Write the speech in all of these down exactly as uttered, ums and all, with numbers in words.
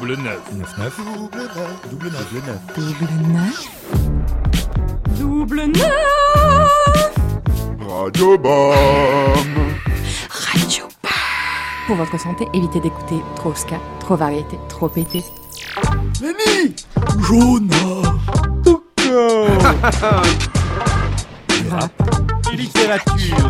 Double neuf. neuf neuf. Double neuf. Double neuf. Double neuf. Double neuf. Radio Bam. Radio Bam. Pour votre santé, évitez d'écouter trop ska, trop variété, trop pété. Lenny. Jonah. Rap. Et littérature.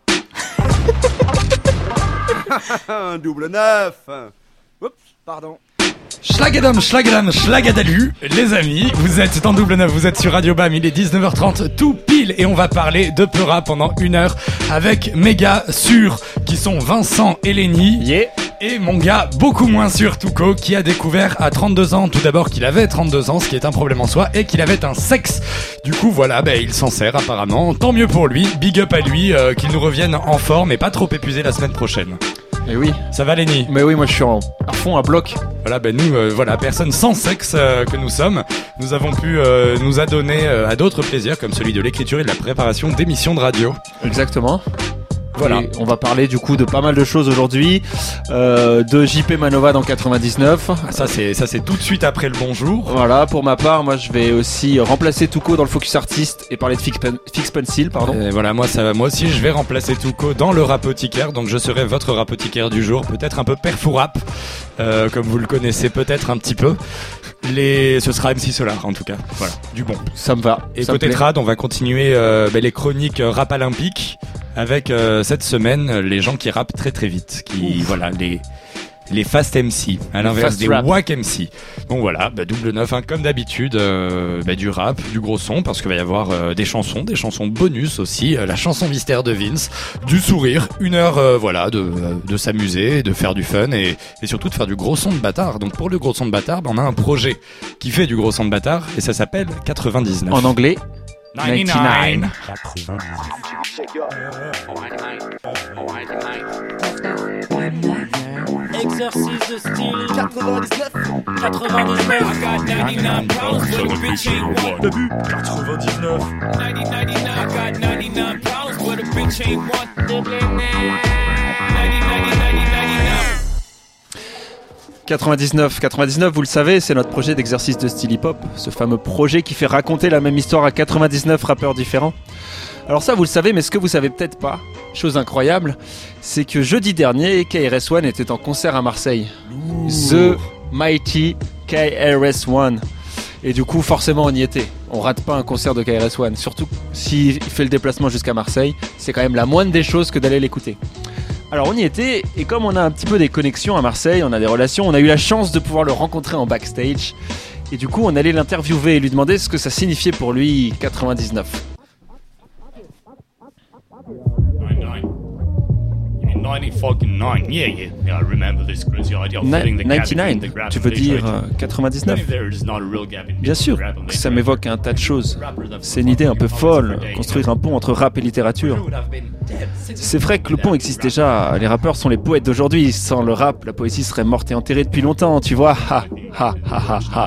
Double neuf. Oups, pardon. Schlagadam, schlagadam, schlagadalu, les amis, vous êtes dans Double neuf, vous êtes sur Radio Bam, il est dix-neuf heures trente, tout pile, et on va parler de Peura pendant une heure avec mes gars sûrs, qui sont Vincent et Lenny, Yeah. et mon gars beaucoup moins sûr, Touko, qui a découvert à trente-deux ans, tout d'abord qu'il avait trente-deux ans, ce qui est un problème en soi, et qu'il avait un sexe. Du coup, voilà, ben, il s'en sert apparemment, tant mieux pour lui, big up à lui, euh, qu'il nous revienne en forme et pas trop épuisé la semaine prochaine. Mais oui, Ça va Lenny? mais oui, moi je suis en, à fond à bloc. Voilà, ben nous, euh, voilà, personne sans sexe euh, que nous sommes, nous avons pu euh, nous adonner euh, à d'autres plaisirs comme celui de l'écriture et de la préparation d'émissions de radio. Exactement. Voilà. Et on va parler du coup de pas mal de choses aujourd'hui, euh, de J P Manova dans quatre-vingt-dix-neuf. Ah, ça c'est ça c'est tout de suite après le bonjour. Voilà, pour ma part, moi je vais aussi remplacer Touko dans le Focus Artist et parler de Fix, Pen- Fix Pencil, pardon. Et voilà, moi ça, moi aussi je vais remplacer Touko dans le rapoticaire, donc je serai votre rapoticaire du jour, peut-être un peu perfourap, euh, comme vous le connaissez peut-être un petit peu. Les, ce sera M C Solar en tout cas. Voilà, du bon. Ça me va. Et ça me côté plaît. trad, on va continuer euh, ben, les chroniques euh, rap olympique avec euh, cette semaine euh, les gens qui rappent très très vite, qui Ouf. voilà les les fast M C à l'inverse fast des rap. wack M C. Donc voilà, bah, double neuf hein, comme d'habitude, euh, bah, du rap, du gros son parce qu'il va y avoir euh, des chansons, des chansons bonus aussi, euh, la chanson mystère de Vince, du sourire, une heure euh, voilà de euh, de s'amuser, de faire du fun et et surtout de faire du gros son de bâtard. Donc pour le gros son de bâtard, bah, on a un projet qui fait du gros son de bâtard et ça s'appelle quatre-vingt-dix-neuf. En anglais, quatre-vingt-dix-neuf. Exercice de style quatre-vingt-dix-neuf quatre-vingt-dix-neuf I got ninety-nine problems but a bitch ain't one. Début quatre-vingt-dix-neuf. ninety, ninety-nine I got ninety-nine problems but a bitch ain't one. ninety, ninety, ninety, ninety-nine quatre-vingt-dix-neuf. quatre-vingt-dix-neuf, vous le savez, c'est notre projet d'exercice de style hip-hop, ce fameux projet qui fait raconter la même histoire à quatre-vingt-dix-neuf rappeurs différents. Alors ça, vous le savez, mais ce que vous savez peut-être pas, chose incroyable, c'est que jeudi dernier, K R S One était en concert à Marseille. Ouh. The Mighty K R S One. Et du coup, forcément, on y était. On rate pas un concert de K R S One, surtout s'il fait le déplacement jusqu'à Marseille. C'est quand même la moindre des choses que d'aller l'écouter. Alors on y était, et comme on a un petit peu des connexions à Marseille, on a des relations, on a eu la chance de pouvoir le rencontrer en backstage. Et du coup, on allait l'interviewer et lui demander ce que ça signifiait pour lui quatre-vingt-dix-neuf. ninety fucking nine. Yeah, yeah. Yeah, I remember this crazy idea of filling the gap between the quatre-vingt-dix-neuf, graph tu and veux the dire trade. euh, quatre-vingt-dix-neuf? Even if there is not a real gap in Bien sûr, between rap and ça literature. m'évoque un tas de choses. C'est une idée un peu folle, construire un pont entre rap et littérature. C'est vrai que le pont existe déjà, les rappeurs sont les poètes d'aujourd'hui. Sans le rap, la poésie serait morte et enterrée depuis longtemps, tu vois. Ha, ha, ha, ha, ha.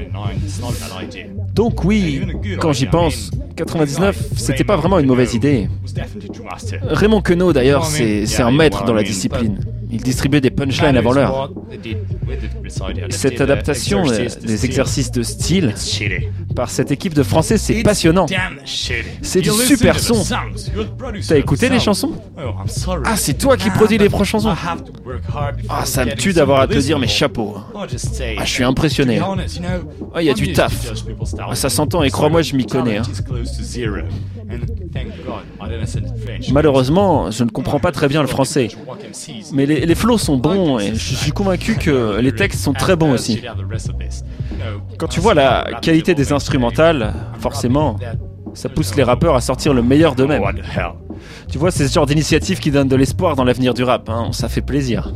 Donc oui, quand j'y pense, quatre-vingt-dix-neuf, c'était pas vraiment une mauvaise idée. Raymond Queneau d'ailleurs, c'est, c'est un maître dans la discipline. Il distribuait des punchlines avant l'heure. Cette adaptation euh, des exercices de style par cette équipe de Français, c'est passionnant. C'est du super son. T'as écouté les chansons? Ah, c'est toi qui produis les pro chansons. Ah, ça me tue d'avoir à te dire mes chapeaux. Ah, je suis impressionné. Ah, il y a du taf. Ah, ça s'entend et crois-moi, je m'y connais. Hein. Malheureusement, je ne comprends pas très bien le français. Mais les, les flows sont bons et je suis convaincu que les textes sont très bons aussi. Quand tu vois la qualité des instrumentales, forcément, ça pousse les rappeurs à sortir le meilleur d'eux-mêmes. Tu vois, c'est ce genre d'initiative qui donne de l'espoir dans l'avenir du rap, hein. Ça fait plaisir.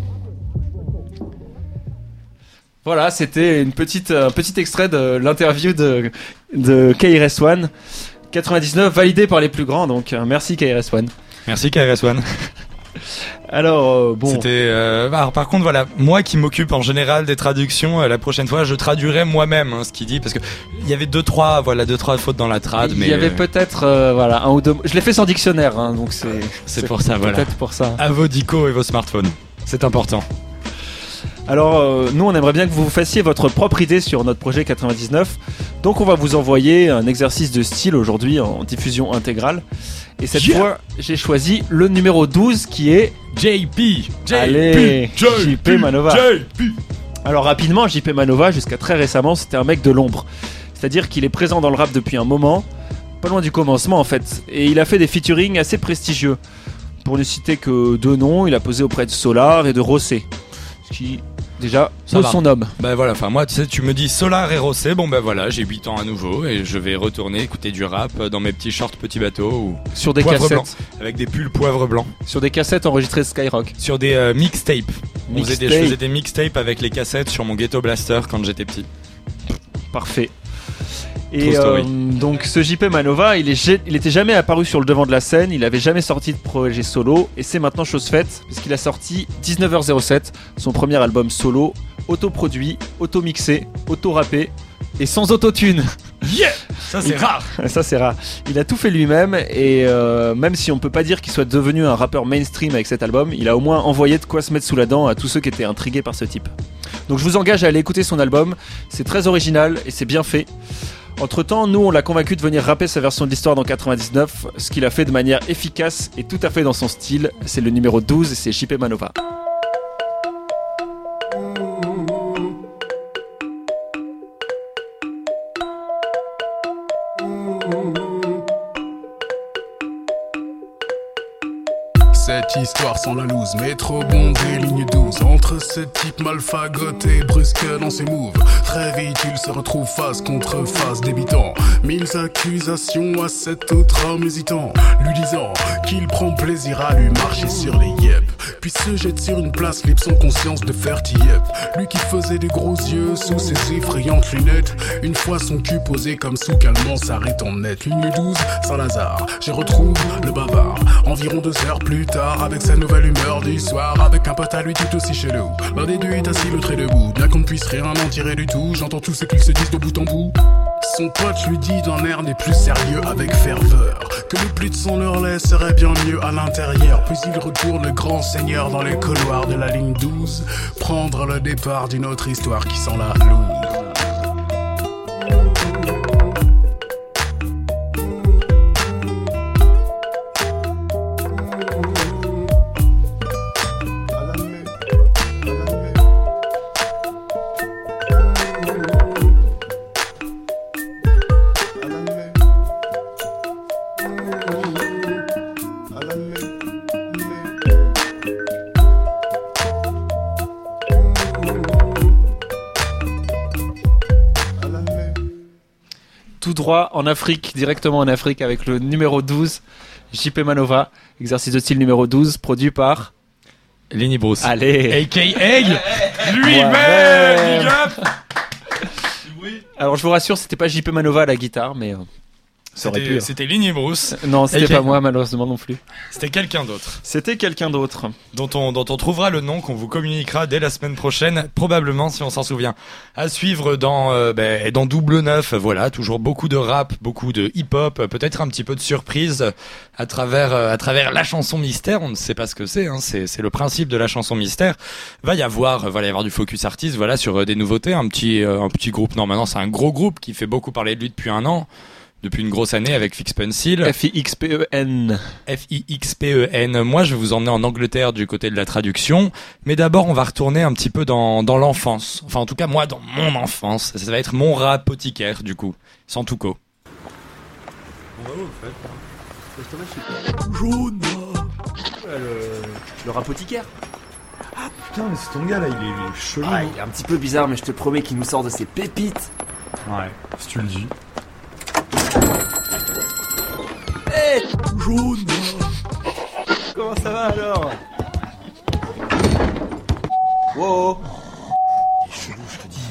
Voilà, c'était une petite, un petit extrait de l'interview de, de K R S One. quatre-vingt-dix-neuf, validé par les plus grands, donc euh, merci K R S One. Merci K R S One. Alors, euh, bon... C'était... Euh, alors, par contre, voilà, moi qui m'occupe en général des traductions, euh, la prochaine fois, je traduirai moi-même hein, ce qu'il dit, parce que il y avait deux, trois, voilà, deux, trois fautes dans la trad, il mais... Il y avait euh... peut-être, euh, voilà, un ou deux... Je l'ai fait sans dictionnaire, hein, donc c'est... C'est, c'est pour ça, voilà. Peut-être pour ça. À vos dicos et vos smartphones. C'est important. Alors, euh, nous, on aimerait bien que vous fassiez votre propre idée sur notre projet quatre-vingt-dix-neuf. Donc, on va vous envoyer un exercice de style aujourd'hui en diffusion intégrale. Et cette Yeah. fois, j'ai choisi le numéro douze qui est... J P. Allez, J P Manova. J P. Alors rapidement, J P Manova, jusqu'à très récemment, c'était un mec de l'ombre. C'est-à-dire qu'il est présent dans le rap depuis un moment, pas loin du commencement en fait. Et il a fait des featuring assez prestigieux. Pour ne citer que deux noms, il a posé auprès de Solar et de Rossé. Ce qui, déjà, Ça vaut va. son homme. Bah voilà, enfin moi tu sais, tu me dis Solar et Rossé, bon bah voilà, j'ai huit ans à nouveau et je vais retourner écouter du rap dans mes petits shorts petits bateaux ou Sur des poivre cassettes. blanc, avec des pulls poivre blanc, Sur des cassettes enregistrées de Skyrock. sur des euh, mixtapes. On faisait des, je Mixtape. faisais des mixtapes avec les cassettes sur mon Ghetto Blaster quand j'étais petit. Parfait. True Et story. euh, donc ce J P Manova, il, est, ja- il était jamais apparu sur le devant de la scène, il avait jamais sorti de projet solo, et c'est maintenant chose faite, puisqu'il a sorti dix-neuf heures zéro sept, son premier album solo, autoproduit, auto-mixé, auto-rappé, et sans autotune. Yeah, ça c'est Il- rare. Ça c'est rare. Il a tout fait lui-même, et euh, même si on peut pas dire qu'il soit devenu un rappeur mainstream avec cet album, il a au moins envoyé de quoi se mettre sous la dent à tous ceux qui étaient intrigués par ce type. Donc je vous engage à aller écouter son album, c'est très original et c'est bien fait. Entre temps, nous on l'a convaincu de venir rapper sa version de l'histoire dans quatre-vingt-dix-neuf, ce qu'il a fait de manière efficace et tout à fait dans son style. C'est le numéro douze et c'est J P Manova. Cette histoire sans la loose, mais trop bondée, ligne douze. Entre ce type mal fagoté, brusque dans ses moves. Très vite, il se retrouve face contre face, débitant mille accusations à cet autre homme hésitant, lui disant qu'il prend plaisir à lui marcher sur les yep. Puis se jette sur une place libre sans conscience de faire yep. Lui qui faisait des gros yeux sous ses effrayantes lunettes. Une fois son cul posé comme sous calmant s'arrête en net. Ligne douze, Saint-Lazare, j'y retrouve le bavard. Environ deux heures plus tard, avec sa nouvelle humeur du soir, avec un pote à lui tout aussi chelou. L'un des deux est assis, l'autre est debout. Bien qu'on ne puisse rien en tirer du tout, j'entends tout ce qu'ils se disent de bout en bout. Son pote lui dit d'un air des plus sérieux avec ferveur que le plus de son leur lait serait bien mieux à l'intérieur. Puis il retourne le grand seigneur dans les couloirs de la ligne douze, prendre le départ d'une autre histoire qui sent la loose. Tout droit en Afrique, directement en Afrique avec le numéro douze, J P Manova, exercice de style numéro douze, produit par... Lenny Bruce. Allez. A K A lui-même. Ouais. Big up. Alors je vous rassure, c'était pas J P Manova à la guitare, mais... euh, ça aurait pu. C'était hein. c'était Lenny Bruce. Non, c'était A K A pas moi malheureusement non plus. C'était quelqu'un d'autre. C'était quelqu'un d'autre. Dont on, dont on trouvera le nom qu'on vous communiquera dès la semaine prochaine, probablement si on s'en souvient. À suivre dans euh, ben, dans Double Neuf, voilà, toujours beaucoup de rap, beaucoup de hip-hop, peut-être un petit peu de surprise à travers euh, à travers la chanson mystère. On ne sait pas ce que c'est, hein, c'est c'est le principe de la chanson mystère. Va y avoir, euh, va y avoir du focus artiste, voilà, sur euh, des nouveautés, un petit euh, un petit groupe. Non, maintenant c'est un gros groupe qui fait beaucoup parler de lui depuis un an. Depuis une grosse année avec Fix Pencil. F I X P E N. F I X P E N. Moi, je vais vous emmener en Angleterre du côté de la traduction. Mais d'abord, on va retourner un petit peu dans, dans l'enfance. Enfin, en tout cas, moi, dans mon enfance. Ça va être mon rapothicaire, du coup. Sans tout co. Jaune. Le rapothicaire. Putain, mais c'est ton gars là, il est, il est chelou. Ah, il est un petit peu bizarre, mais je te promets qu'il nous sort de ses pépites. Ouais, si tu le dis. Hé, Jaune. comment ça va alors? Wow. Il est chelou, je te dis.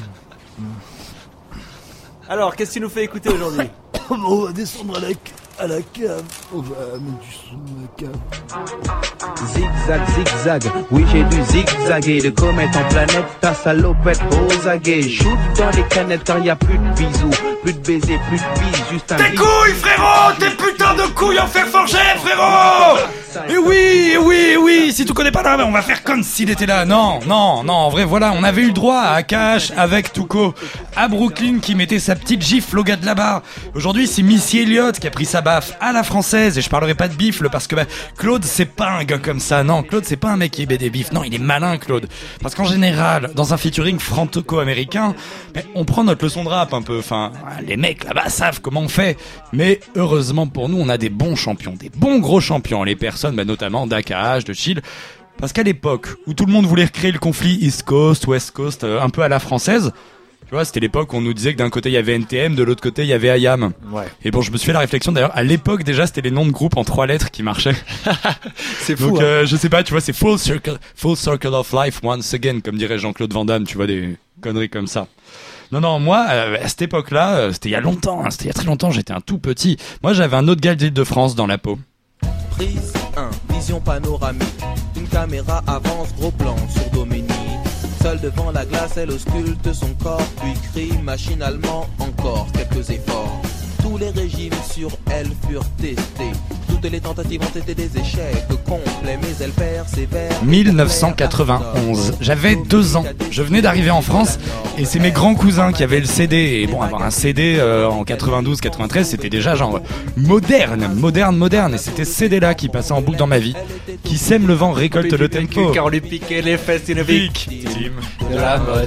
Alors, qu'est-ce que tu nous fais écouter aujourd'hui? On va descendre à la, à la cave. On va mettre du son de la cave. Zigzag, zigzag, oui j'ai dû zigzaguer de comète en planète, ta salopette aux aguets. Shoot dans les canettes car y a plus de bisous, plus de baisers, plus de bises, juste un... Tes couilles frérot, tes putains de couilles. couilles en fer forgé, frérot. Et oui, et oui, et oui, si tu connais pas, là, on va faire comme s'il était là. Non, non, non, en vrai, voilà, on avait eu le droit à Akash avec Tuco, à Brooklyn qui mettait sa petite gifle au gars de là-bas. Aujourd'hui, c'est Missy Elliott qui a pris sa baffe à la française, et je parlerai pas de bifle parce que bah, Claude, c'est pas un gars comme ça. Non, Claude, c'est pas un mec qui émet des bifs. Non, il est malin, Claude. Parce qu'en général, dans un featuring franco-américain, bah, on prend notre leçon de rap un peu. Enfin, les mecs là-bas savent comment on fait. Mais heureusement pour nous, on a des bons champions, des bons gros champions. Les personnes, bah, notamment d'Akash, de Chill. Parce qu'à l'époque où tout le monde voulait recréer le conflit East Coast, West Coast, euh, un peu à la française, tu vois, c'était l'époque où on nous disait que d'un côté il y avait N T M, de l'autre côté il y avait I A M. Ouais. Et bon, je me suis fait la réflexion d'ailleurs, à l'époque déjà c'était les noms de groupes en trois lettres qui marchaient. C'est fou. Donc hein. euh, je sais pas, tu vois, c'est full circle, full circle of life once again, comme dirait Jean-Claude Van Damme, tu vois, des conneries comme ça. Non, non, moi, euh, à cette époque-là, euh, c'était il y a longtemps, hein, c'était il y a très longtemps, j'étais un tout petit. Moi, j'avais un autre gars d'Île-de-France dans la peau. Prise un, vision panoramique. Une caméra avance, gros plan sur Dominique. Seule devant la glace, elle ausculte son corps, puis crie machinalement encore quelques efforts. Tous les régimes sur elle furent testés. Toutes les tentatives ont été des échecs complets, mais elle persévère. dix-neuf cent quatre-vingt-onze. J'avais deux ans. Je venais d'arriver en France et c'est mes grands cousins qui avaient le C D. Et bon, avoir un C D euh, en quatre-vingt-douze quatre-vingt-treize, c'était déjà genre moderne, moderne, moderne. Et c'était ce C D-là qui passait en boucle dans ma vie. Qui sème le vent, récolte le tempo. Car lui piquer les fesses, une victime de la mode.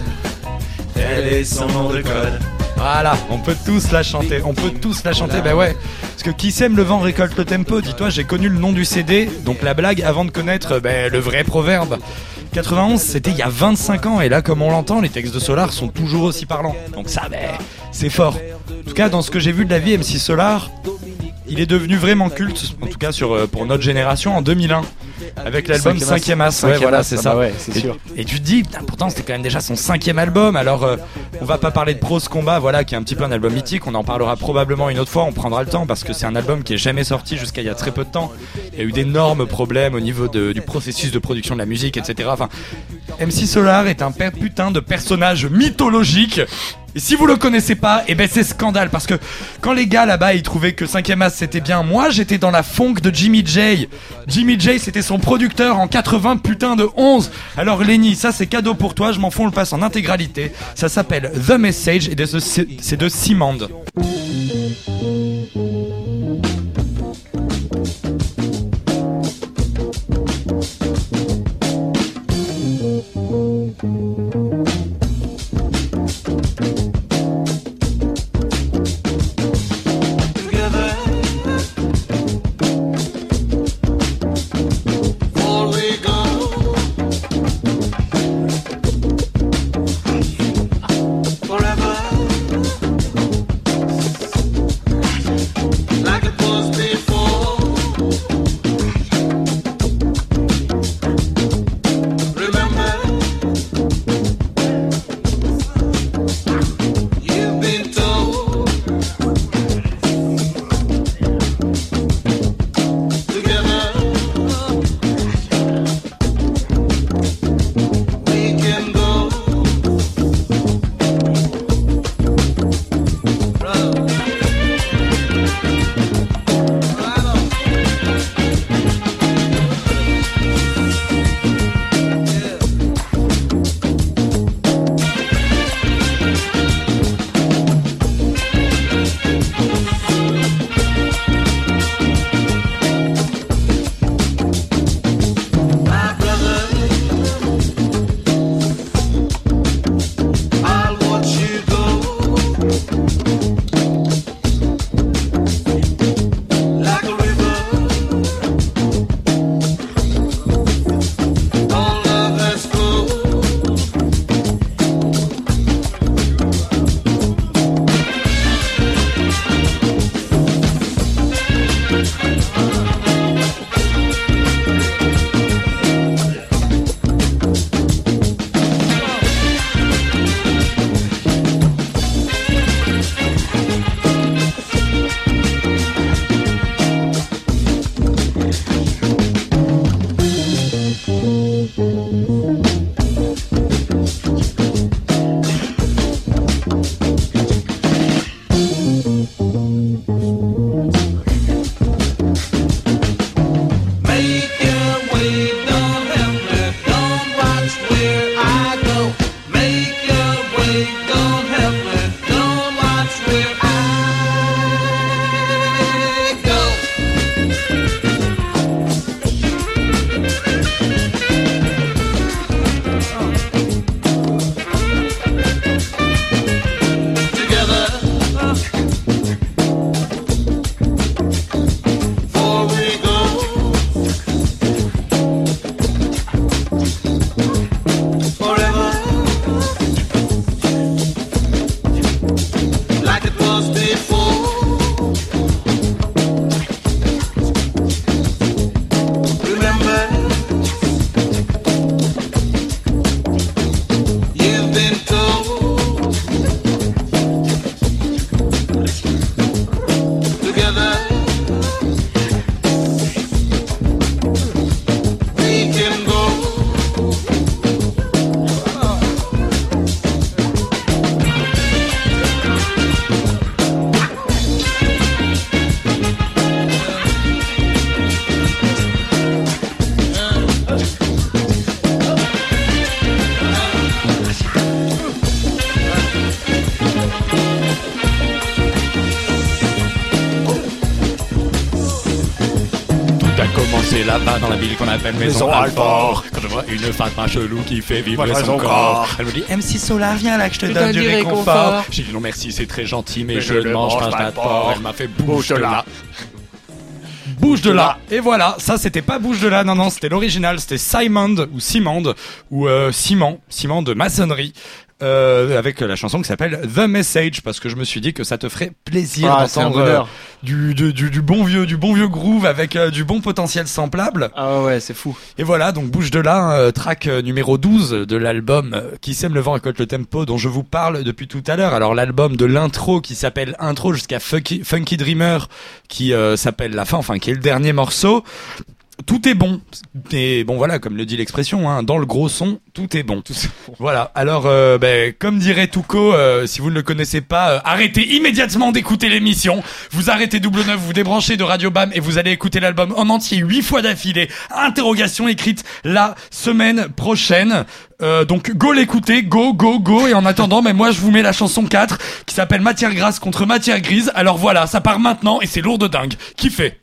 Elle est son nom de code. Voilà, on peut tous la chanter, on peut tous la chanter, bah ouais. Parce que qui sème le vent récolte le tempo, dis-toi, j'ai connu le nom du C D, donc la blague avant de connaître bah, le vrai proverbe. quatre-vingt-onze, c'était il y a vingt-cinq ans, et là, comme on l'entend, les textes de Solar sont toujours aussi parlants. Donc ça, bah, c'est fort. En tout cas, dans ce que j'ai vu de la vie, M C Solar, il est devenu vraiment culte, en tout cas sur, euh, pour notre génération, en deux mille un. Avec l'album cinquième As, ouais, voilà, c'est ça. Bah ouais, c'est et, sûr. Et tu te dis, putain, pourtant c'était quand même déjà son cinquième album. Alors, euh, on va pas parler de Prose Combat, voilà, qui est un petit peu un album mythique. On en parlera probablement une autre fois. On prendra le temps parce que c'est un album qui est jamais sorti jusqu'à il y a très peu de temps. Il y a eu d'énormes problèmes au niveau de, du processus de production de la musique, et cetera. Enfin, M C Solar est un père putain de personnage mythologique. Et si vous le connaissez pas, eh ben c'est scandale parce que quand les gars là-bas ils trouvaient que cinquième As c'était bien, moi j'étais dans la funk de Jimmy J. Jimmy J c'était son producteur en quatre-vingts putain de onze. Alors Lenny, ça c'est cadeau pour toi, je m'en fous, on le passe en intégralité. Ça s'appelle The Message et c'est de Simand. C'est là-bas dans la ville qu'on appelle Maison Maison Alfort. Quand je vois une Fatma chelou qui fait vibrer Moi, son son corps. corps. Elle me dit M C Solar, viens là que je te Je donne te du dis réconfort. réconfort. J'ai dit non merci, c'est très gentil, mais, Mais je ne mange pas de porc. Elle m'a fait bouge de là. Bouge de là. Et voilà, ça c'était pas Bouge de là, non non, c'était l'original, c'était Simon ou Simond ou euh, Ciment, Ciment de maçonnerie. Euh, avec la chanson qui s'appelle The Message, parce que je me suis dit que ça te ferait plaisir Ah, c'est un d'entendre bonheur. euh, du, du, du, du bon vieux du bon vieux groove avec euh, du bon potentiel samplable. Ah ouais, c'est fou. Et voilà, donc Bouge de là, euh, track euh, numéro douze de l'album euh, Qui sème le vent récolte le tempo, dont je vous parle depuis tout à l'heure. Alors l'album de l'intro qui s'appelle Intro jusqu'à Funky, Funky Dreamer, qui euh, s'appelle La Fin, enfin qui est le dernier morceau. Tout est bon. Et bon voilà, comme le dit l'expression, hein, dans le gros son, tout est bon. Tout est bon. Voilà. Alors, euh, ben, comme dirait Touko, euh, si vous ne le connaissez pas, euh, arrêtez immédiatement d'écouter l'émission. Vous arrêtez double neuf, vous débranchez de Radio Bam et vous allez écouter l'album en entier huit fois d'affilée. Interrogation écrite la semaine prochaine. Euh, donc go l'écouter, go, go, go. Et en attendant, mais moi je vous mets la chanson quatre qui s'appelle Matière grasse contre matière grise. Alors voilà, ça part maintenant et c'est lourd de dingue. Kiffez.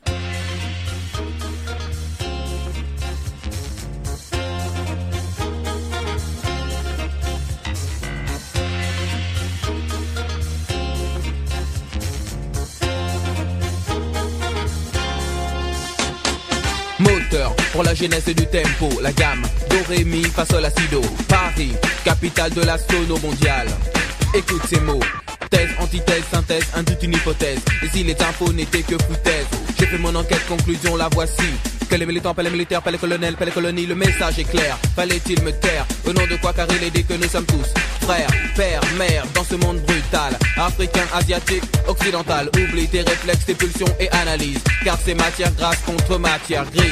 Moteur pour la jeunesse du tempo, la gamme do, ré, mi, fa, sol, la, si, do. Paris, capitale de la sono mondiale. Écoute ces mots. Thèse, antithèse, synthèse, induit une hypothèse. Et si les infos n'étaient que foutaise, j'ai fait mon enquête, conclusion, la voici. Que les militants, pas les militaires, pas les colonels, pas les colonies, le message est clair. Fallait-il me taire? Au nom de quoi? Car il est dit que nous sommes tous frères, pères, mères, dans ce monde brutal. Africain, asiatique, occidental. Oublie tes réflexes, tes pulsions et analyse. Car c'est matière grasse contre matière grise.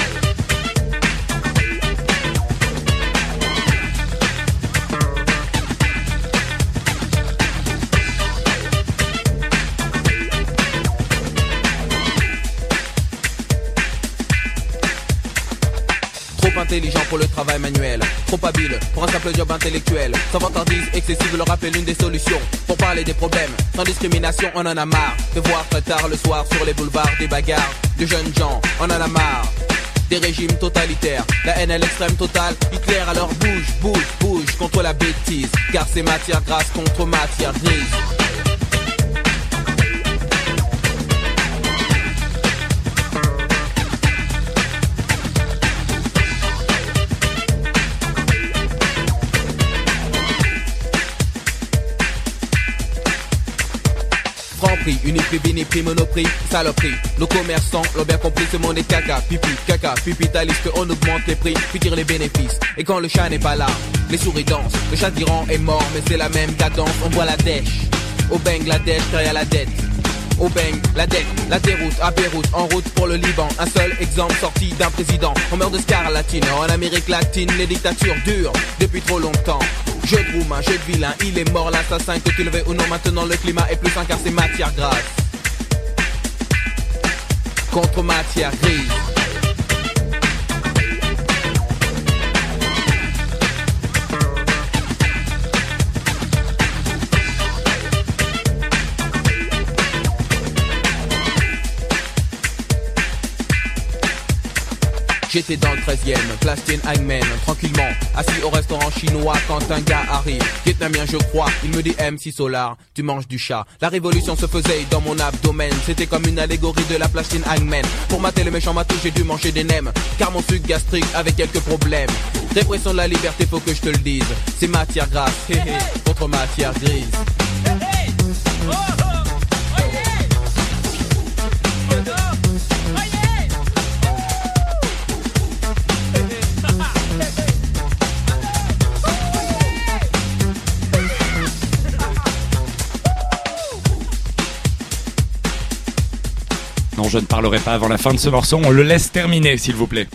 Trop intelligent pour le travail manuel, trop habile pour un simple job intellectuel. Sans vantardise excessive, le rap est l'une des solutions pour parler des problèmes. Sans discrimination, on en a marre de voir très tard le soir sur les boulevards des bagarres de jeunes gens. On en a marre des régimes totalitaires, la haine à l'extrême totale. Hitler alors bouge, bouge, bouge contre la bêtise. Car c'est matière grasse contre matière grise. Franprix, Uniprix, Biniprix, Monoprix, saloperie. Nos commerçants l'ont bien compris, ce monde est caca, pipi, caca, pipitaliste, on augmente les prix, puis tire les bénéfices. Et quand le chat n'est pas là, les souris dansent. Le chat d'Iran est mort, mais c'est la même cadence. On voit la dèche, au Bangladesh, derrière la dette. Au bang, la dette, la déroute, à Beyrouth, en route pour le Liban. Un seul exemple sorti d'un président. On meurt de scarlatine, en Amérique latine, les dictatures durent depuis trop longtemps. Jeu de roumain, jeu de vilain, il est mort l'assassin. Que tu le veux ou non, maintenant le climat est plus sain car c'est matière grasse contre matière grise. J'étais dans le treizième, place Tiananmen, tranquillement, assis au restaurant chinois quand un gars arrive. Vietnamien je crois, il me dit M C Solar, tu manges du chat. La révolution se faisait dans mon abdomen, c'était comme une allégorie de la place Tiananmen. Pour mater le méchant matou, j'ai dû manger des nems, car mon sucre gastrique avait quelques problèmes. Répression de la liberté, faut que je te le dise, c'est matière grasse, hé hé, contre matière grise. Non, je ne parlerai pas avant la fin de ce morceau, on le laisse terminer, s'il vous plaît.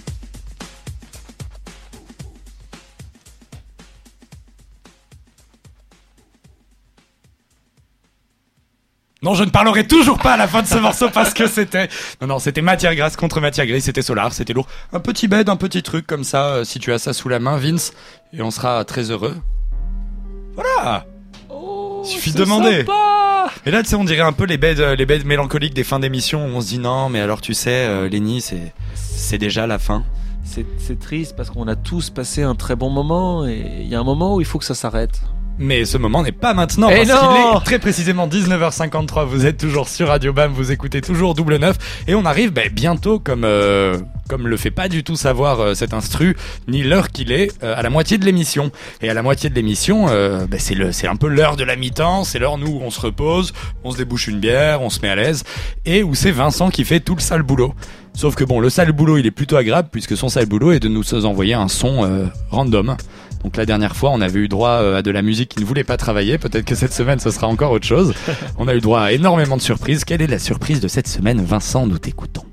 Non, je ne parlerai toujours pas à la fin de ce morceau parce que c'était... Non, non, c'était matière grasse contre matière grise, c'était Solar, c'était lourd. Un petit bed, un petit truc comme ça, euh, si tu as ça sous la main, Vince, et on sera très heureux. Voilà. Oh. Il suffit de demander. Sympa. Et là, tu sais, on dirait un peu les bêtes, les bêtes mélancoliques des fins d'émission où on se dit non, mais alors tu sais, euh, Lenny, c'est, c'est déjà la fin. C'est, c'est triste parce qu'on a tous passé un très bon moment et il y a un moment où il faut que ça s'arrête. Mais ce moment n'est pas maintenant, et parce non qu'il est très précisément dix-neuf heures cinquante-trois, vous êtes toujours sur Radio Bam, vous écoutez toujours Double neuf, et on arrive bah, bientôt, comme euh, comme le fait pas du tout savoir euh, cet instru, ni l'heure qu'il est, euh, à la moitié de l'émission. Et à la moitié de l'émission, euh, bah, c'est, le, c'est un peu l'heure de la mi-temps, c'est l'heure nous où on se repose, on se débouche une bière, on se met à l'aise, et où c'est Vincent qui fait tout le sale boulot. Sauf que bon, le sale boulot, il est plutôt agréable, puisque son sale boulot est de nous envoyer un son euh, random. Donc la dernière fois, on avait eu droit à de la musique qui ne voulait pas travailler. Peut-être que cette semaine, ce sera encore autre chose. On a eu droit à énormément de surprises. Quelle est la surprise de cette semaine, Vincent? Nous t'écoutons.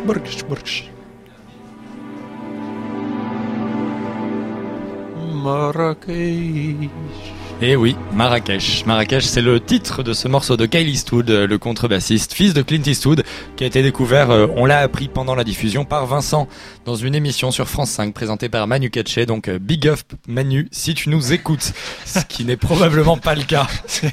Marrakech, Marrakech. Marrakech. Et oui, Marrakech. Marrakech, c'est le titre de ce morceau de Kyle Eastwood, le contrebassiste, fils de Clint Eastwood, qui a été découvert, euh, on l'a appris pendant la diffusion, par Vincent, dans une émission sur France cinq, présentée par Manu Katché. Donc, euh, big up Manu, si tu nous écoutes. Ce qui n'est probablement pas le cas.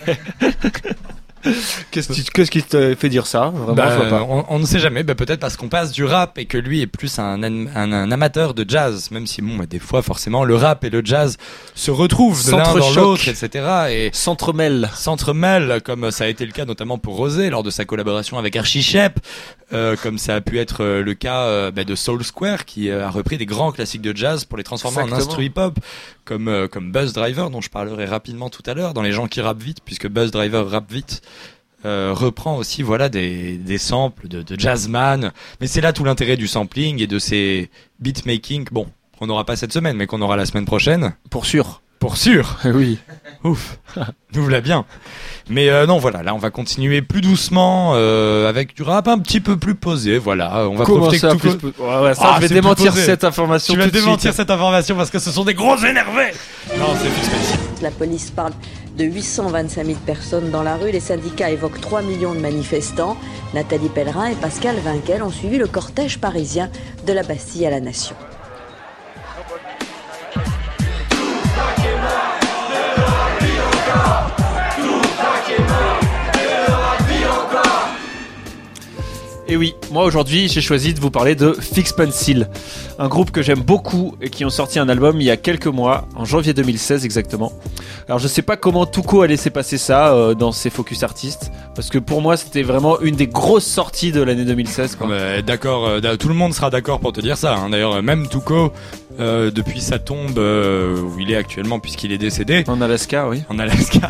Qu'est-ce qui, qu'est-ce qui te fait dire ça? Vraiment, bah, je vois pas. On, on ne sait jamais, bah, peut-être parce qu'on passe du rap et que lui est plus un, un, un, un amateur de jazz, même si bon, bah, des fois forcément le rap et le jazz se retrouvent de l'un dans l'autre, et cetera. Et s'entremêlent. S'entremêlent, comme ça a été le cas notamment pour Rosé lors de sa collaboration avec Archie Shepp, euh, comme ça a pu être euh, le cas euh, bah, de Soul Square, qui euh, a repris des grands classiques de jazz pour les transformer Exactement. en instru hip-hop, comme, euh, comme Buzz Driver, dont je parlerai rapidement tout à l'heure, dans les gens qui rappent vite, puisque Buzz Driver rappe vite. Euh, reprend aussi voilà des des samples de, de jazzman, mais c'est là tout l'intérêt du sampling et de ces beatmaking, bon, qu'on n'aura pas cette semaine mais qu'on aura la semaine prochaine pour sûr pour sûr oui ouf nous voilà bien, mais euh, non voilà, là on va continuer plus doucement euh, avec du rap un petit peu plus posé, voilà, on va Comment profiter ça, que tout plus... ouais, ouais, ça ah, je vais démentir cette information tu vas tout de démentir suite. cette information parce que ce sont des gros énervés. Non, c'est fixe. La police parle de huit cent vingt-cinq mille personnes dans la rue. Les syndicats évoquent trois millions de manifestants. Nathalie Pellerin et Pascal Vinquel ont suivi le cortège parisien de la Bastille à la Nation. Et oui, moi aujourd'hui j'ai choisi de vous parler de Fix Pencil, un groupe que j'aime beaucoup et qui ont sorti un album il y a quelques mois, en janvier deux mille seize exactement. Alors je sais pas comment Tuco a laissé passer ça euh, dans ses Focus Artistes, parce que pour moi c'était vraiment une des grosses sorties de l'année deux mille seize. Quoi. Bah, d'accord, euh, tout le monde sera d'accord pour te dire ça. Hein. D'ailleurs même Tuco, euh, depuis sa tombe euh, où il est actuellement puisqu'il est décédé. En Alaska, oui. En Alaska.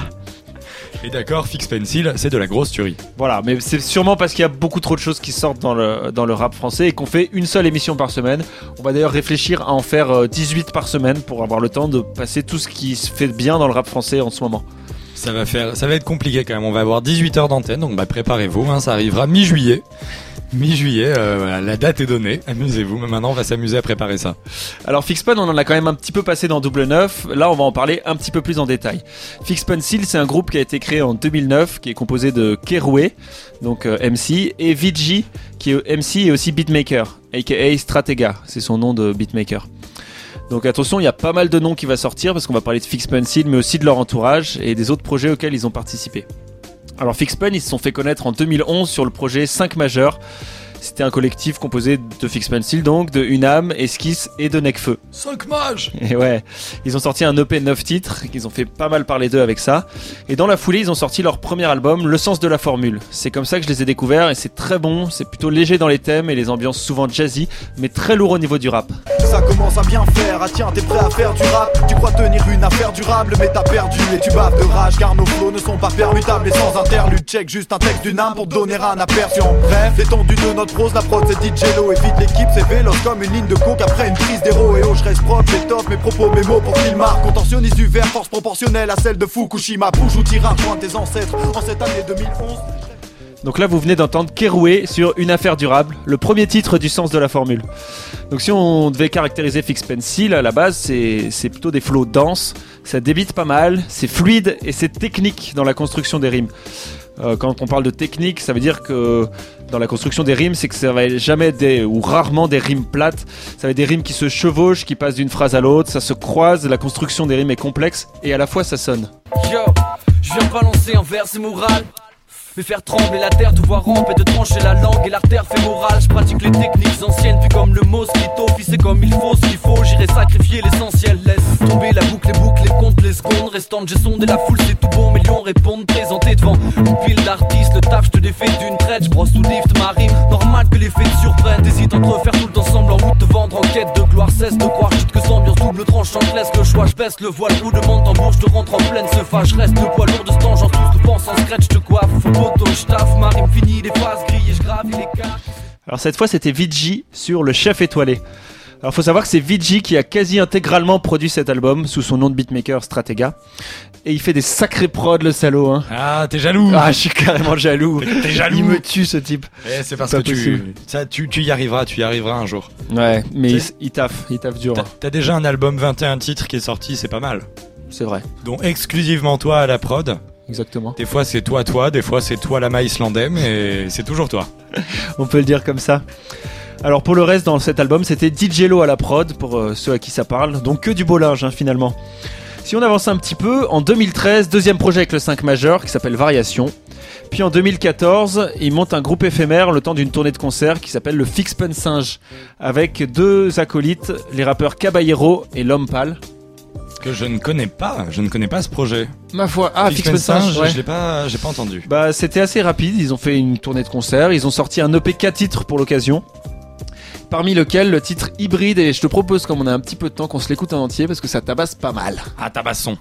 Et d'accord, Fix Pencil, c'est de la grosse tuerie. Voilà, mais c'est sûrement parce qu'il y a beaucoup trop de choses qui sortent dans le, dans le rap français et qu'on fait une seule émission par semaine. On va d'ailleurs réfléchir à en faire dix-huit par semaine pour avoir le temps de passer tout ce qui se fait bien dans le rap français en ce moment. Ça va faire, ça va être compliqué quand même. On va avoir dix-huit heures d'antenne, donc bah préparez-vous, hein, ça arrivera mi-juillet. Mi-juillet, euh, voilà, la date est donnée, amusez-vous, mais maintenant on va s'amuser à préparer ça. Alors Fixpen, on en a quand même un petit peu passé dans Double neuf, là on va en parler un petit peu plus en détail. Fix Pencil, c'est un groupe qui a été créé en deux mille neuf, qui est composé de Keroué, donc euh, M C, et Vigi, qui est M C et aussi beatmaker, aka Stratega, c'est son nom de beatmaker. Donc attention, il y a pas mal de noms qui va sortir, parce qu'on va parler de Fix Pencil, mais aussi de leur entourage et des autres projets auxquels ils ont participé. Alors Fixpen, ils se sont fait connaître en deux mille onze sur le projet cinq majeurs. C'était un collectif composé de Fix Pencil, donc de Unam, Esquisse et de Necfeu. cinq mages. Et ouais, ils ont sorti un E P neuf titres, ils ont fait pas mal parler d'eux avec ça. Et dans la foulée, ils ont sorti leur premier album, Le Sens de la Formule. C'est comme ça que je les ai découverts et c'est très bon, c'est plutôt léger dans les thèmes et les ambiances souvent jazzy, mais très lourd au niveau du rap. Ça commence à bien faire, ah tiens t'es prêt à faire du rap. Tu crois tenir une affaire durable mais t'as perdu et tu baves de rage car nos flots ne sont pas permutables et sans interlude. Check juste un texte d'une âme pour te donner un aperçu. En bref, l'étendue de notre prose, la prod c'est D J Lo. Évite l'équipe c'est véloce comme une ligne de coke après une prise d'héros. Et oh je reste propre, j'étoffe mes propos, mes mots pour qu'il marque. Contentionnise du verre, force proportionnelle à celle de Fukushima. Bouge ou tirage, point tes ancêtres en cette année deux mille onze. Donc là vous venez d'entendre Keroué sur Une affaire durable, le premier titre du Sens de la Formule. Donc si on devait caractériser Fix Pencil, à la base c'est, c'est plutôt des flows denses, ça débite pas mal, c'est fluide et c'est technique dans la construction des rimes. Euh, quand on parle de technique, ça veut dire que dans la construction des rimes, c'est que ça va jamais des, ou rarement des rimes plates, ça va être des rimes qui se chevauchent, qui passent d'une phrase à l'autre, ça se croise, la construction des rimes est complexe et à la fois ça sonne. Yo, je viens balancer un vers moral. Mais faire trembler la terre, tout voir ramper, de trancher la langue et l'artère fémorale. Je pratique les techniques anciennes, puis comme le mosquito, c'est comme il faut, ce qu'il faut, j'irai sacrifier l'essentiel. Laisse tomber la boucle, les boucles, les comptes, les secondes restantes. J'ai sondé la foule, c'est tout bon, millions répondent, présenté devant une pile d'artistes. Le taf, je te défais d'une traite, je brosse tout lift ma rime. Normal que les faits te surprennent, t'hésites entre faire tout le temps semblant ou te vendre en quête de gloire. Cesse de croire chute que sans ambiance double tranchante. Laisse le choix, je baisse le voile, ou demande en bouche, je te rentre en pleine ce fâche. Reste le poids lourd de ce temps, j'en tous te pense en scratch, je te coiffe. Je taffe, ma rime finie, les phases grillées, je gravis les cartes. Alors cette fois c'était Vigi sur Le Chef Étoilé. Alors faut savoir que c'est Vigi qui a quasi intégralement produit cet album sous son nom de beatmaker Stratega. Et il fait des sacrés prods, le salaud. Hein. Ah, t'es jaloux. Ah, je suis carrément jaloux. T'es jaloux. Il me tue, ce type. Eh, c'est parce Pas que tu, possible. ça, tu, tu y arriveras, tu y arriveras un jour. Ouais, mais il, C'est- il taffe, il taffe dur. T'as, hein. t'as déjà un album vingt et un titres qui est sorti, c'est pas mal. C'est vrai. Donc exclusivement toi à la prod. Exactement. Des fois c'est toi toi, des fois c'est toi Lama islandais, mais c'est toujours toi. On peut le dire comme ça. Alors pour le reste dans cet album, c'était D J Lo à la prod pour euh, ceux à qui ça parle. Donc que du beau linge hein, finalement. Si on avance un petit peu, en deux mille treize, deuxième projet avec le cinq majeur qui s'appelle Variation. Puis en deux mille quatorze, il monte un groupe éphémère le temps d'une tournée de concert qui s'appelle le Fix Pen Singe, avec deux acolytes, les rappeurs Caballero et L'Homme Pâle. Que je ne connais pas, je ne connais pas ce projet. Ma foi, ah, Fix Pen Singe, ouais. je l'ai pas, j'ai pas entendu. Bah c'était assez rapide, ils ont fait une tournée de concert, ils ont sorti un E P quatre titres pour l'occasion. Parmi lequel le titre Hybride, et je te propose comme on a un petit peu de temps qu'on se l'écoute en entier parce que ça tabasse pas mal. Ah, tabasson.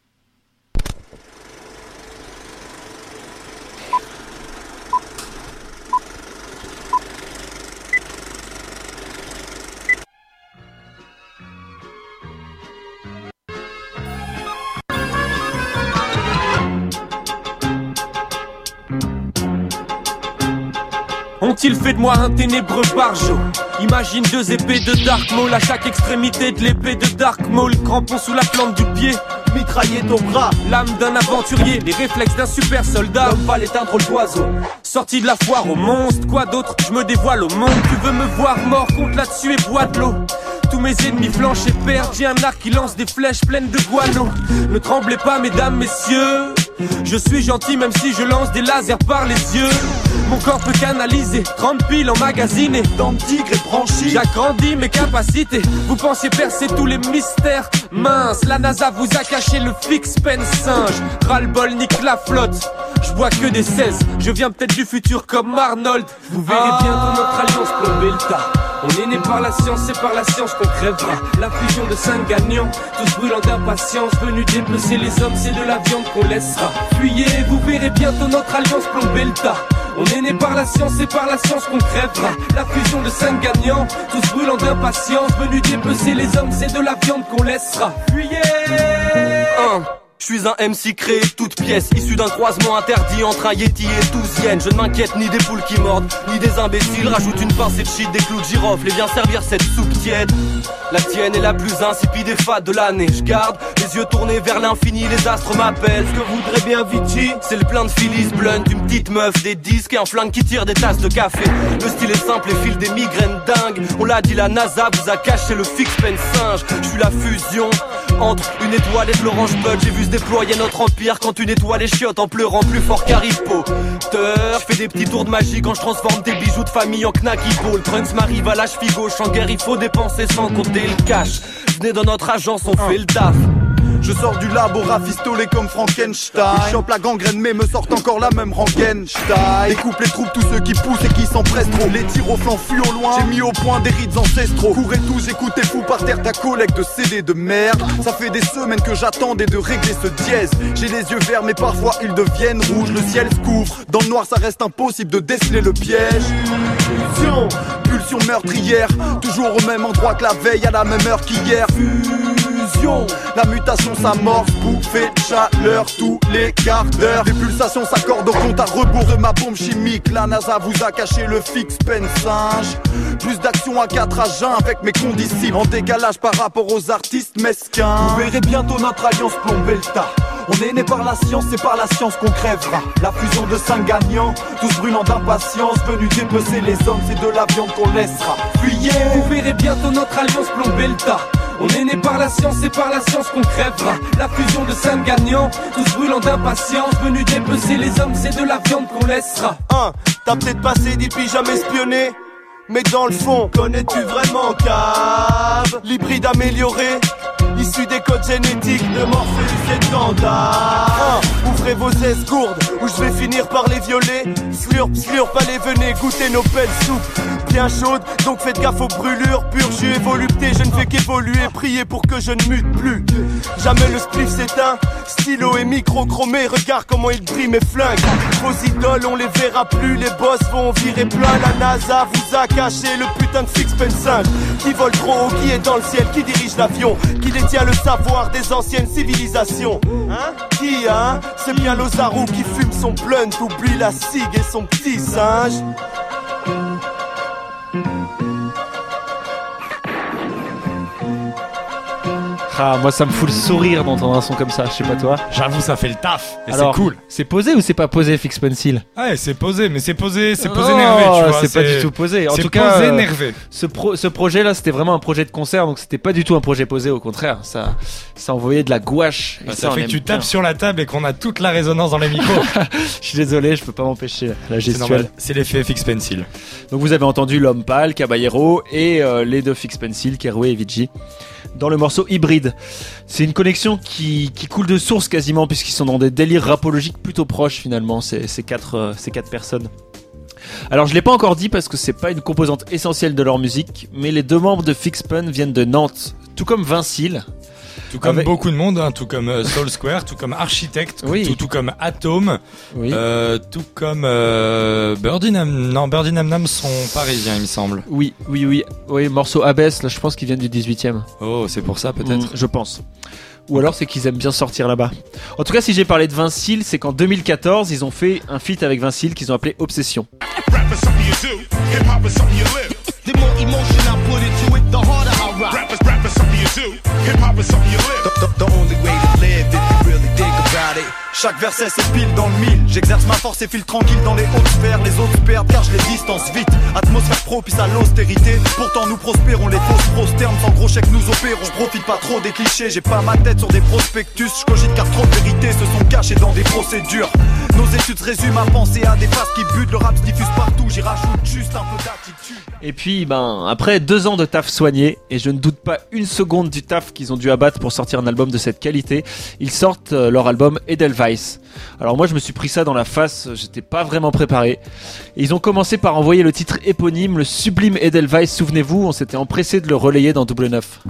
Ont-ils fait de moi un ténébreux barjot? Imagine deux épées de Dark Maul à chaque extrémité de l'épée de Dark Maul. Crampon sous la plante du pied, mitrailler ton bras. L'âme d'un aventurier, les réflexes d'un super soldat. L'homme va l'éteindre l'oiseau. Sorti de la foire au monstre, quoi d'autre? Je me dévoile au monde. Tu veux me voir mort, compte là-dessus et bois de l'eau. Tous mes ennemis flanchent et perdent. J'ai un arc qui lance des flèches pleines de guano. Ne tremblez pas mesdames, messieurs. Je suis gentil même si je lance des lasers par les yeux. Mon corps peut canaliser trente piles emmagasinées. Dans le tigre et branchi, j'agrandis mes capacités. Vous pensiez percer tous les mystères? Mince, la NASA vous a caché le Fix Pen Singe. Ras-le-bol nique la flotte. Je bois que des seize, je viens peut-être du futur comme Arnold. Vous verrez bientôt notre alliance plomber le tas. On est né par la science, c'est par la science qu'on crèvera. La fusion de cinq gagnants, tous brûlants d'impatience. Venus dépecer les hommes, c'est de la viande qu'on laissera. Fuyez, vous verrez bientôt notre alliance plomber le tas. On est né par la science, c'est par la science qu'on crèvera. La fusion de cinq gagnants, tous brûlants d'impatience. Venus dépecer les hommes, c'est de la viande qu'on laissera. Fuyez. Un. Je suis un M C créé de toutes pièces, issu d'un croisement interdit entre un Yeti et douze hyènes. Je ne m'inquiète ni des poules qui mordent, ni des imbéciles. Rajoute une pincée de shit, des clous de girofle et viens servir cette soupe tiède. La tienne est la plus insipide et fade de l'année. Je garde les yeux tournés vers l'infini, les astres m'appellent. Ce que voudrait bien Vici, c'est le plein de Phyllis Blunt, une petite meuf, des disques et un flingue qui tire des tasses de café. Le style est simple et file des migraines dingues. On l'a dit, la NASA vous a caché le Fix Pen Singe. Je suis la fusion entre une étoile et de l'orange bud. J'ai vu se déployer notre empire quand une étoile est chiotte en pleurant plus fort qu'Harry Potter. Je fais des petits tours de magie quand je transforme tes bijoux de famille en knacky ball. Trunks m'arrive à la cheville gauche, en guerre il faut dépenser sans compter le cash. Venez dans notre agence, on fait le taf. Je sors du labo rafistolé comme Frankenstein. Je chope la gangrène mais me sortent encore la même rengaine. Découpe les troupes, tous ceux qui poussent et qui s'empressent trop. Les tirs au flanc fuient au loin. J'ai mis au point des rites ancestraux. Cours et tout, j'écoute tes fous par terre ta collecte de C D de merde. Ça fait des semaines que j'attendais de régler ce dièse. J'ai les yeux verts mais parfois ils deviennent rouges. Le ciel se couvre, dans le noir ça reste impossible de déceler le piège. Pulsion, pulsion meurtrière. Toujours au même endroit que la veille, à la même heure qu'hier. Fusion, la mutation s'amorce, bouffée de chaleur tous les quarts d'heure. Les pulsations s'accordent au compte à rebours de ma bombe chimique. La NASA vous a caché le Fix Pen Singe. Plus d'action à quatre à jeun avec mes condisciples. En décalage par rapport aux artistes mesquins. Vous verrez bientôt notre alliance plomber le tas. On est né par la science, c'est par la science qu'on crèvera. La fusion de cinq gagnants, tous brûlants d'impatience. Venus dépecer les hommes, c'est de la viande qu'on laissera. Fuyez. Vous verrez bientôt notre alliance plomber le tas. On est né par la science, c'est par la science qu'on crèvera. La fusion de cinq gagnants, tous brûlants d'impatience. Venus dépecer les hommes, c'est de la viande qu'on laissera. Un, t'as peut-être passé des pijamas espionnés, mais dans le fond, connais-tu vraiment Cab? L'hybride amélioré, issu des codes génétiques de Morpheus et Tanda. Un, ouvrez ferai vos esgourdes, ou je vais finir par les violer. Slurp, slurp, allez venez goûter nos belles soupes bien chaudes, donc faites gaffe aux brûlures. Pur jus et volupté, je ne fais qu'évoluer. Priez pour que je ne mute plus. Jamais le spliff s'éteint, stylo et micro chromé. Regarde comment il brille mes flingues. Vos idoles on les verra plus, les boss vont virer plein. La NASA vous a caché le putain de Sixpence cinq. Qui vole trop haut, qui est dans le ciel, qui dirige l'avion, qui détient le savoir des anciennes civilisations. Hein? Qui hein? C'est bien Lozarou qui fume son blunt, oublie la cigue et son petit singe. Ah, moi ça me fout le sourire d'entendre un son comme ça, je sais pas toi. J'avoue, ça fait le taf. Et Alors, c'est cool. C'est posé ou c'est pas posé, Fix Pencil? Ouais, c'est posé, mais c'est posé, c'est posé Non, nervé, tu vois. c'est pas du tout posé. En c'est tout cas, posé euh, nervé. Ce, pro, ce projet-là, c'était vraiment un projet de concert, donc c'était pas du tout un projet posé, au contraire. Ça, ça envoyait de la gouache. Bah, et ça on fait aime que tu tapes bien. sur la table et qu'on a toute la résonance dans les micros. Je suis désolé, je peux pas m'empêcher la C'est gestuelle. normal, c'est l'effet Fix Pencil. Donc vous avez entendu L'Homme Pâle, Caballero et euh, les deux Fix Pencil, Keroué et Vici, dans le morceau Hybride. C'est une connexion qui, qui coule de source quasiment, puisqu'ils sont dans des délires rapologiques plutôt proches finalement, ces, ces, quatre, euh, ces quatre personnes. Alors je l'ai pas encore dit parce que c'est pas une composante essentielle de leur musique, mais les deux membres de Fix Pun viennent de Nantes, tout comme Vincile. Tout comme Avec- beaucoup de monde, hein, tout comme euh, Soul Square, tout comme Architect, Oui. tout, tout comme Atom, Oui. euh, tout comme euh, Birdie Nam. Non, Birdie Nam Nam sont parisiens, il me semble. Oui, oui, oui, oui, morceau Abbesse, là je pense qu'ils viennent du dix-huitième. Oh, c'est pour ça peut-être. Mm, je pense. Ou alors c'est qu'ils aiment bien sortir là-bas. En tout cas, si j'ai parlé de Vincile, c'est qu'en deux mille quatorze, ils ont fait un feat avec Vincile qu'ils ont appelé Obsession. Rap is something you do, hip hop is something you live. The more emotion I put into it, the harder I rock. Rap is, rap is something you do, hip hop is something you live. The, the, the only way to live if you really think about it. Chaque verset c'est pile dans le mille. J'exerce ma force et file tranquille dans les hautes sphères. Les autres perdent car je les distance vite. Atmosphère propice à l'austérité. Pourtant nous prospérons, les fausses prosternes. Sans gros chèques nous opérons. Je profite pas trop des clichés. J'ai pas ma tête sur des prospectus. Je cogite car trop de vérités se sont cachées dans des procédures. Nos études se résument à penser à des phases qui butent. Le rap se diffuse partout. J'y rajoute juste un peu d'attitude. Et puis, ben, après deux ans de taf soigné, et je ne doute pas une seconde du taf qu'ils ont dû abattre pour sortir un album de cette qualité, ils sortent euh, leur album Edelweiss. Alors moi, je me suis pris ça dans la face, j'étais pas vraiment préparé. Et ils ont commencé par envoyer le titre éponyme, le sublime Edelweiss, souvenez-vous, on s'était empressé de le relayer dans Double Neuf.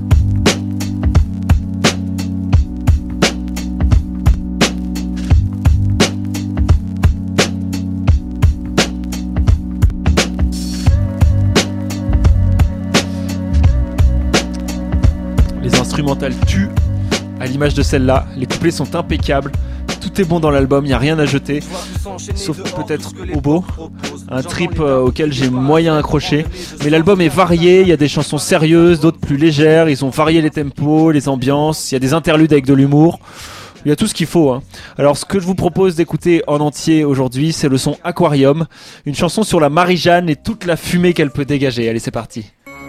Les instrumentales tuent, à l'image de celle-là. Les couplets sont impeccables. Tout est bon dans l'album, il n'y a rien à jeter. Sauf peut-être Obo, un trip euh, auquel j'ai moyen accroché. Mais l'album est varié, il y a des chansons sérieuses, d'autres plus légères. Ils ont varié les tempos, les ambiances. Il y a des interludes avec de l'humour. Il y a tout ce qu'il faut, hein. Alors ce que je vous propose d'écouter en entier aujourd'hui, c'est le son Aquarium. Une chanson sur la Marie-Jeanne et toute la fumée qu'elle peut dégager. Allez, c'est parti.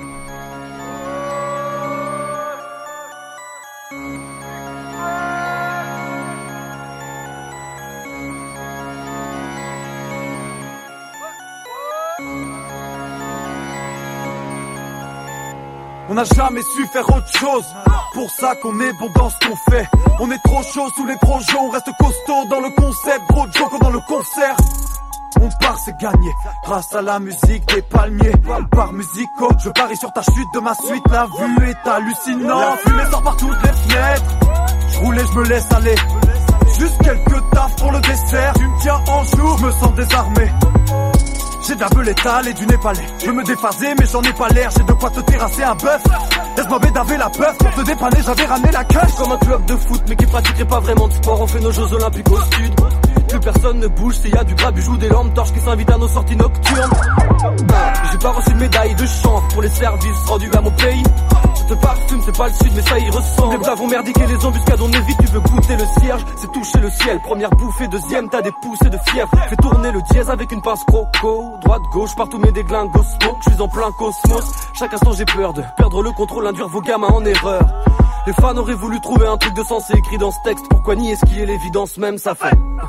On n'a jamais su faire autre chose. Pour ça qu'on est bon dans ce qu'on fait. On est trop chaud sous les projets. On reste costaud dans le concept. Gros joke dans le concert. On part, c'est gagné. Grâce à la musique des palmiers. Par musico, je parie sur ta chute de ma suite. La vue est hallucinante. La fumée sort par toutes les fenêtres. Je roule et je me laisse aller. Juste quelques tafs pour le dessert. Tu me tiens en joue, je me sens désarmé. J'ai de la beule étale et du népalais. Je veux me déphaser mais j'en ai pas l'air. J'ai de quoi te terrasser un bœuf. Laisse-moi bédaver la peur. Pour te dépanner j'avais ramené la queue. Comme un club de foot mais qui pratiquerait pas vraiment de sport. On fait nos Jeux Olympiques au sud. Plus personne ne bouge, s'il y a du grabuge ou des lampes torches qui s'invitent à nos sorties nocturnes. J'ai pas reçu de médaille de chance pour les services rendus à mon pays. Je te parfume, c'est pas le sud mais ça y ressemble. Les avons merdiqué les embuscades, on évite, tu veux goûter le cierge. C'est toucher le ciel, première bouffée, deuxième, t'as des poussées de fièvre. Fais tourner le dièse avec une pince croco. Droite, gauche, partout mes déglingos smoke. Je suis en plein cosmos, chaque instant j'ai peur de perdre le contrôle, induire vos gamins en erreur. Les fans auraient voulu trouver un truc de sensé écrit dans ce texte. Pourquoi nier ce qui est l'évidence même, ça fait. On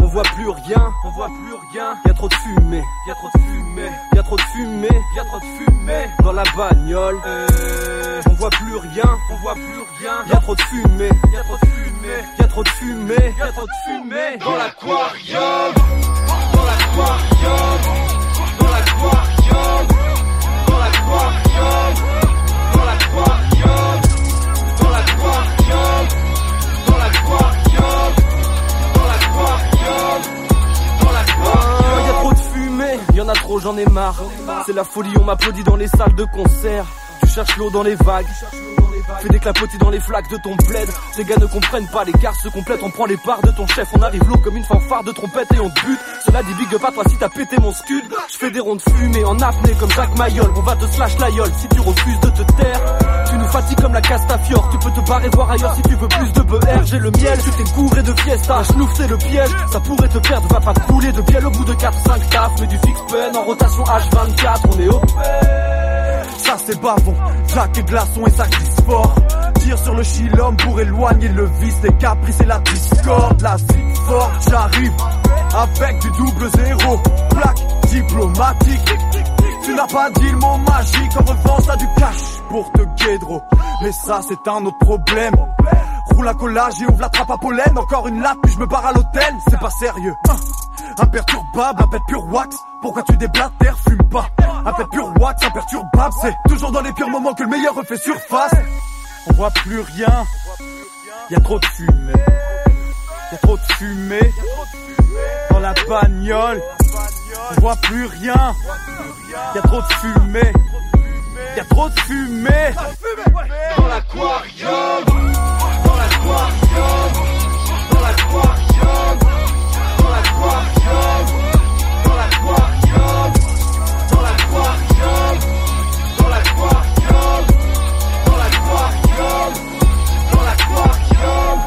voit plus rien, on voit plus rien. Y'a trop de fumée, y'a trop de fumée, y'a trop de fumée, y'a trop de fumée dans la bagnole. Euh, on voit plus rien, on voit plus rien. Y'a trop de fumée, y'a trop de fumée, y'a trop de fumée, y'a trop de fumée dans l'aquarium, dans l'aquarium, dans l'aquarium, dans l'aquarium, dans l'aquarium, dans l'aquarium, dans l'aquarium, dans l'aquarium, dans l'aquarium. Y'a trop de fumée, y'en a trop, j'en ai marre. C'est la folie, on m'applaudit dans les salles de concert. Tu cherches l'eau dans les vagues, fais des clapotis dans les flaques de ton bled. Ces gars ne comprennent pas, l'écart se complète. On prend les parts de ton chef, on arrive l'eau comme une fanfare de trompette et on te bute. Cela dit big up à toi si t'as pété mon scud. Je fais des ronds de fumée en apnée comme Jacques Mayol. On va te slash la gueule si tu refuses de te taire. Tu nous fatigues comme la Castafiore. Tu peux te barrer voir ailleurs si tu veux plus de B R. J'ai le miel, tu t'es gouré de fiesta. Schnouf c'est le piège, ça pourrait te perdre. Va pas te couler de biel au bout de quatre cinq taf. Mais du fixe pen en rotation H vingt-quatre. On est au ça c'est bavon, Jacques et glaçon et ça glisse fort. Tire sur le chilhomme pour éloigner le vice. Les caprices et la discorde, la zip forte. J'arrive avec du double zéro, plaque diplomatique. Tu n'as pas dit le mot magique, en revanche t'as du cash pour te guédro. Mais ça c'est un autre problème. Roule un collage et ouvre la trappe à pollen. Encore une latte puis je me barre à l'hôtel, c'est pas sérieux. Imperturbable, un pet pur wax. Pourquoi tu déblatères, fume pas. Un pet pur wax, imperturbable. C'est toujours dans les pires moments que le meilleur refait surface. On voit plus rien, y'a trop de fumée. Y'a trop de fumée dans la bagnole. On voit plus rien, y'a trop de fumée. Y'a trop de fumée dans l'aquarium, dans l'aquarium, dans l'aquarium, dans l'aquarium, dans l'aquarium, dans l'aquarium, dans l'aquarium, dans l'aquarium, dans l'aquarium.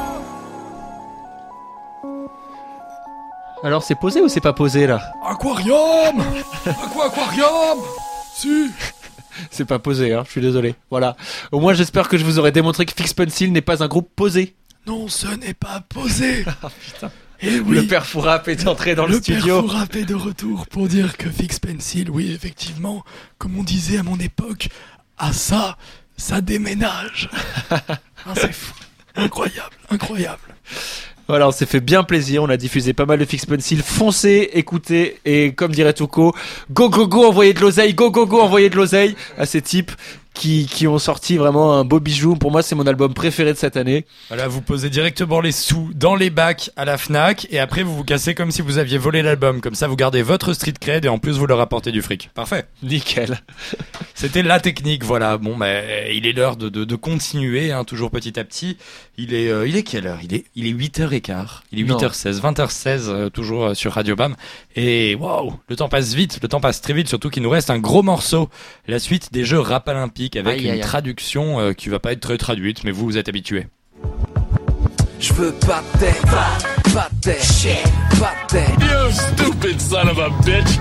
Alors c'est posé ou c'est pas posé là? Aquarium. Aqua aquarium. Si. C'est pas posé, hein, je suis désolé. Voilà. Au moins j'espère que je vous aurai démontré que Fix Pencil n'est pas un groupe posé. Non, ce n'est pas posé. Ah putain. Et oui, le père Fourap est entré dans le, le studio. Le père Fourap est de retour pour dire que Fix Pencil, oui effectivement, comme on disait à mon époque, à ça, ça déménage. Ah, c'est fou. Incroyable, incroyable. Voilà, on s'est fait bien plaisir, on a diffusé pas mal de Fix Pencil. Foncez, écoutez, et comme dirait Touko, go go go, envoyez de l'oseille, go go go, envoyez de l'oseille à ces types qui, qui ont sorti vraiment un beau bijou. Pour moi, c'est mon album préféré de cette année. Voilà, vous posez directement les sous dans les bacs à la Fnac et après vous vous cassez comme si vous aviez volé l'album. Comme ça, vous gardez votre street cred et en plus vous leur apportez du fric. Parfait. Nickel. C'était la technique, voilà. Bon, bah, il est l'heure de, de, de continuer, hein, toujours petit à petit. Il est, euh, il est quelle heure? Il est, il est huit heures quinze. Il est huit heures seize, vingt heures seize, euh, toujours euh, sur Radio Bam. Et waouh, le temps passe vite, le temps passe très vite, surtout qu'il nous reste un gros morceau. La suite des Jeux Rap Olympiques avec aïe, une aïe, traduction euh, qui va pas être très traduite, mais vous, vous êtes habitués. Je veux pas t'être, pas, pas t'être, shit, pas t'être. You stupid son of a bitch.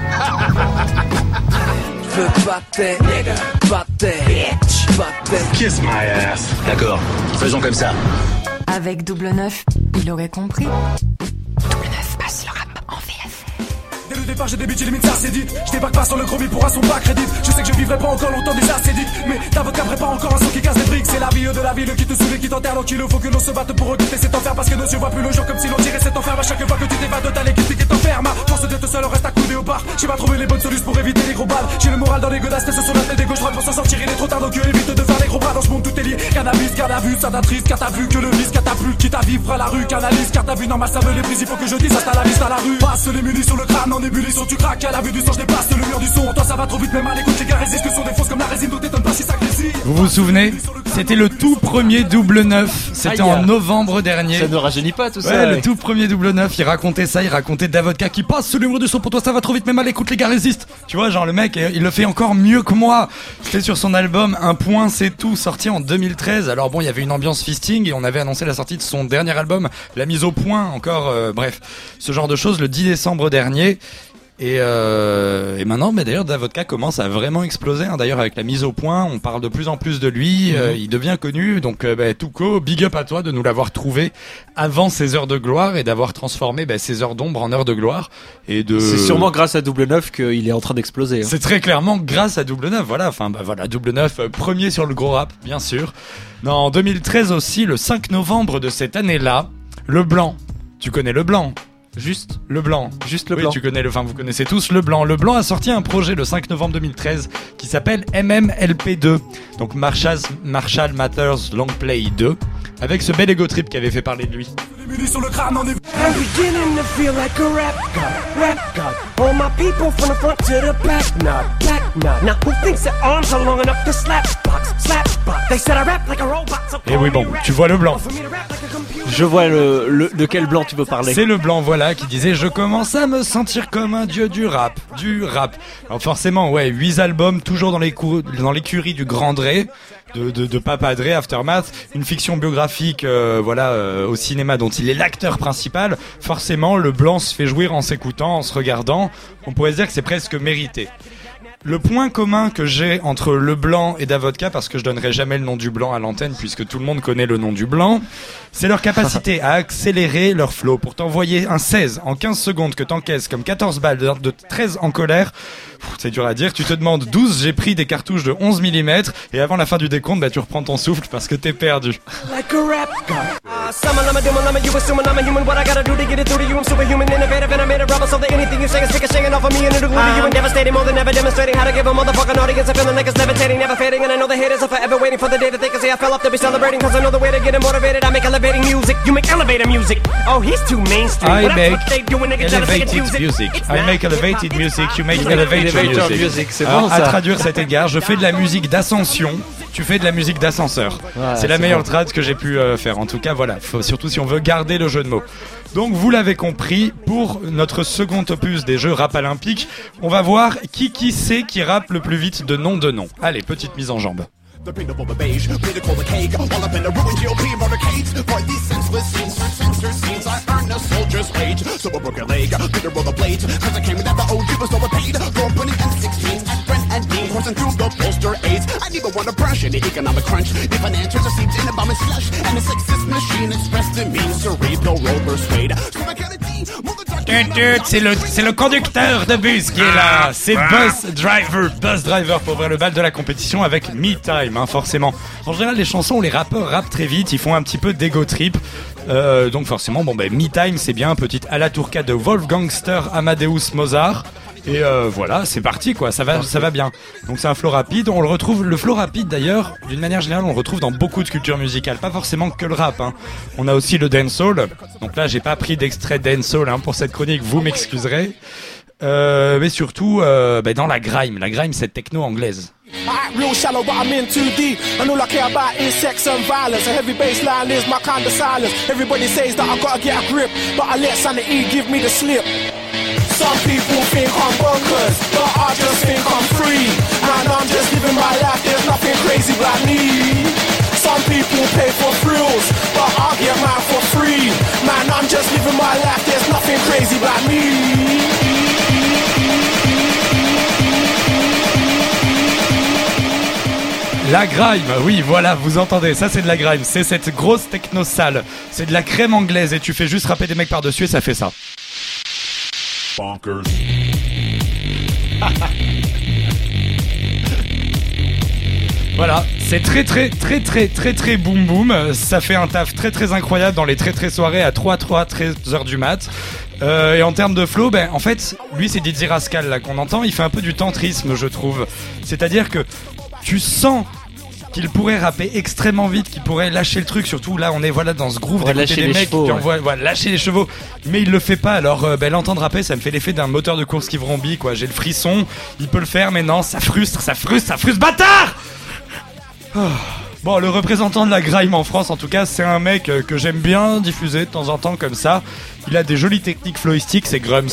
Je veux pas t'être, nigga, pas t'être, bitch, pas t'être. Kiss my ass. D'accord, faisons comme ça. Avec double neuf, il aurait compris. double neuf passe le rap en V F. Dès le départ j'ai débuté les médecins c'est dit. Je débarque pas sur le chromie pour un son pas crédit. Je sais que je vivrai pas encore longtemps déjà c'est dit. Mais ta vodka pas encore un son qui casse les briques. C'est la vie de la ville qui te saoule et qui t'enterre. Donc il faut que l'on se batte pour recruter cet enfer. Parce que nos yeux voient plus le jour comme si l'on tirait cet enfer. À chaque fois que tu t'évades de ta l'équipe qui t'enferme. Force d'être seul, on reste accoudé au bar. J'ai pas trouvé les bonnes solutions pour éviter les gros balles. J'ai le moral dans les godasses, ce sont la tête des gauche droite. Pour s'en sortir il est trop tard donc évite de faire les gros bras. Dans ce monde tout est lié. Cannabis, garde à vue, ça t'attriste. Car t'as vu que le vice, car t'as plus. Quitte à vivre à la rue, canalise. Car t'as vu normal ça veut les prises. Il faut que je dise hasta la vista à la rue. Passe les munitions le crâne en ébullition. Tu craques à la vue du sang, je dépasse le mur du son. Toi ça va trop vite, même à l'écoute, les gars résistent. Que sont des fausses comme la résine, donc t'étonnes pas si ça grésille. Vous vous souvenez? C'était le tout premier double neuf. C'était en novembre dernier. Ça ne rajeunit pas tout ouais, ça. Ouais, le tout premier double neuf. Il racontait ça, il racontait Davodka qui passe sur le mur du son. Pour toi ça va trop vite, même à l'écoute, les gars résistent. Tu vois, genre le mec, il le fait encore mieux que moi. C'était sur son album Un point c'est tout, sorti en deux mille treize. Alors bon, il y avait une ambiance fisting et on avait annoncé la sortie de son dernier album, La mise au point, encore, euh, bref, ce genre de choses le dix décembre dernier. Et, euh, et maintenant, mais d'ailleurs, Davodka commence à vraiment exploser. Hein. D'ailleurs, avec la mise au point, on parle de plus en plus de lui. Mmh. Euh, il devient connu. Donc, euh, bah, Tuco, big up à toi de nous l'avoir trouvé avant ses heures de gloire et d'avoir transformé bah, ses heures d'ombre en heures de gloire. Et de. C'est sûrement grâce à Double Neuf qu'il est en train d'exploser. Hein. C'est très clairement grâce à Double Neuf. Voilà. Enfin, bah voilà, Double Neuf, euh, premier sur le gros rap, bien sûr. Non, en deux mille treize aussi, le cinq novembre de cette année-là, le Blanc. Tu connais le Blanc? Juste le Blanc, juste le oui, Blanc. Tu connais le, enfin vous connaissez tous le Blanc. Le Blanc a sorti un projet le cinq novembre deux mille treize qui s'appelle M M L P deux, donc Marshall, Marshall Mathers Long Play deux, avec ce bel ego trip qui avait fait parler de lui. Sur le crâne en I'm beginning to feel like a rap god, rap god. All my people from the front to the back, nod, back nod. Now who thinks their arms are long enough to slap box, slap box? They said I rap like a robot. Et oui bon, tu vois le Blanc. Je vois le, le de quel Blanc tu veux parler. C'est le Blanc, voilà, qui disait je commence à me sentir comme un dieu du rap, du rap. Alors forcément, ouais, huit albums, toujours dans les cou- dans l'écurie du Grand Dre, de de, de Papa Dre, Aftermath, une fiction biographique, euh, voilà, euh, au cinéma dont il est l'acteur principal. Forcément, le Blanc se fait jouir en s'écoutant, en se regardant. On pourrait se dire que c'est presque mérité. Le point commun que j'ai entre le Blanc et Davodka, parce que je donnerai jamais le nom du Blanc à l'antenne puisque tout le monde connaît le nom du Blanc, c'est leur capacité à accélérer leur flow. Pour t'envoyer un seize en quinze secondes que t'encaisses comme quatorze balles de treize en colère, c'est dur à dire, tu te demandes douze, j'ai pris des cartouches de onze millimètres et avant la fin du décompte, bah tu reprends ton souffle parce que t'es perdu. Like a rap god. Uh, summon, I'm a doom, I'm a you assuming I'm a human. What I gotta do to get it through to you? I'm superhuman, innovative, and I made a rubber so that anything you say is stick a singing off of me and it'll glue to you and devastating more than ever demonstrating how to give a motherfucking audience a feeling like it's levitating, never fading, and I know the haters are forever waiting for the day that they can say I fell off to be celebrating, cause I know the way to get it motivated. I make elevating music, you make elevator music. Oh, he's too mainstream. I well, make what they do when they get elevated music. music. I make elevated music, you make elevator music. music. C'est bon, ça. À traduire cet égard, je fais de la musique d'ascension, tu fais de la musique d'ascenseur. Ouais, c'est la c'est meilleure bon. trad que j'ai pu euh, faire. En tout cas, voilà, faut, surtout si on veut garder le jeu de mots. Donc vous l'avez compris, pour notre second opus des Jeux Rap Olympiques, on va voir qui qui sait qui rappe le plus vite de nom de nom. Allez, petite mise en jambe. The peanut butter beige, critical the cake, all up in the ruined G O P motorcades. For these senseless scenes, through censor scenes, I earned a soldier's wage. So I broke a leg, Peter roll the blades, cause I came in that the O G was overpaid. Going putting in sixteens, at Brent and Dean, coursing through the poster aids. I neither want to brush any economic crunch. The financiers are seeped in a bomb and slush, and the sexist machine expressed in me, cerebral roller suede. So I got a D, move the C'est le, c'est le conducteur de bus qui est là. C'est Buzz Driver. Buzz Driver pour ouvrir le bal de la compétition avec Me Time, hein, forcément. En général, les chansons où les rappeurs rappent très vite, ils font un petit peu d'ego trip. Euh, donc forcément, bon, ben, Me Time, c'est bien. Petite à la tourca de Wolfgangster Amadeus Mozart. Et euh, voilà, c'est parti quoi, ça va, ça va bien. Donc c'est un flow rapide, on le retrouve, le flow rapide d'ailleurs, d'une manière générale, on le retrouve dans beaucoup de cultures musicales, pas forcément que le rap. Hein. On a aussi le dancehall. Donc là, j'ai pas pris d'extrait dancehall hein, pour cette chronique, vous m'excuserez. Euh, mais surtout euh, bah, dans la grime, la grime, cette techno anglaise. I real shallow, but I'm in too deep. And all I care about is sex and violence. A heavy bass line is my kind of silence. Everybody says that I gotta get a grip, but I let sanity give me the slip. Some people think I'm bonkers, but I just think I'm free. Man, I'm just living my life, there's nothing crazy about me. Some people pay for thrills, but I get mine for free. Man, I'm just living my life, there's nothing crazy about me. La grime, oui voilà, vous entendez, ça c'est de la grime, c'est cette grosse techno sale, c'est de la crème anglaise et tu fais juste rapper des mecs par-dessus et ça fait ça. Bonkers. Voilà, c'est très très très très très très boum boum, ça fait un taf très très incroyable dans les très très soirées à trois trois treize heures du mat. Euh, et en termes de flow, ben en fait, lui c'est Dizzy Rascal là qu'on entend, il fait un peu du tantrisme je trouve. C'est-à-dire que tu sens qu'il pourrait rapper extrêmement vite, qu'il pourrait lâcher le truc, surtout là on est voilà dans ce groove d'écouter des mecs chevaux, qui envoient ouais. voilà, lâcher les chevaux, mais il le fait pas. Alors euh, ben, l'entendre rapper ça me fait l'effet d'un moteur de course qui vrombit quoi, j'ai le frisson, il peut le faire mais non, ça frustre, ça frustre, ça frustre, bâtard. Oh. Bon, le représentant de la grime en France en tout cas c'est un mec euh, que j'aime bien diffuser de temps en temps comme ça, il a des jolies techniques flowistiques, c'est Grums.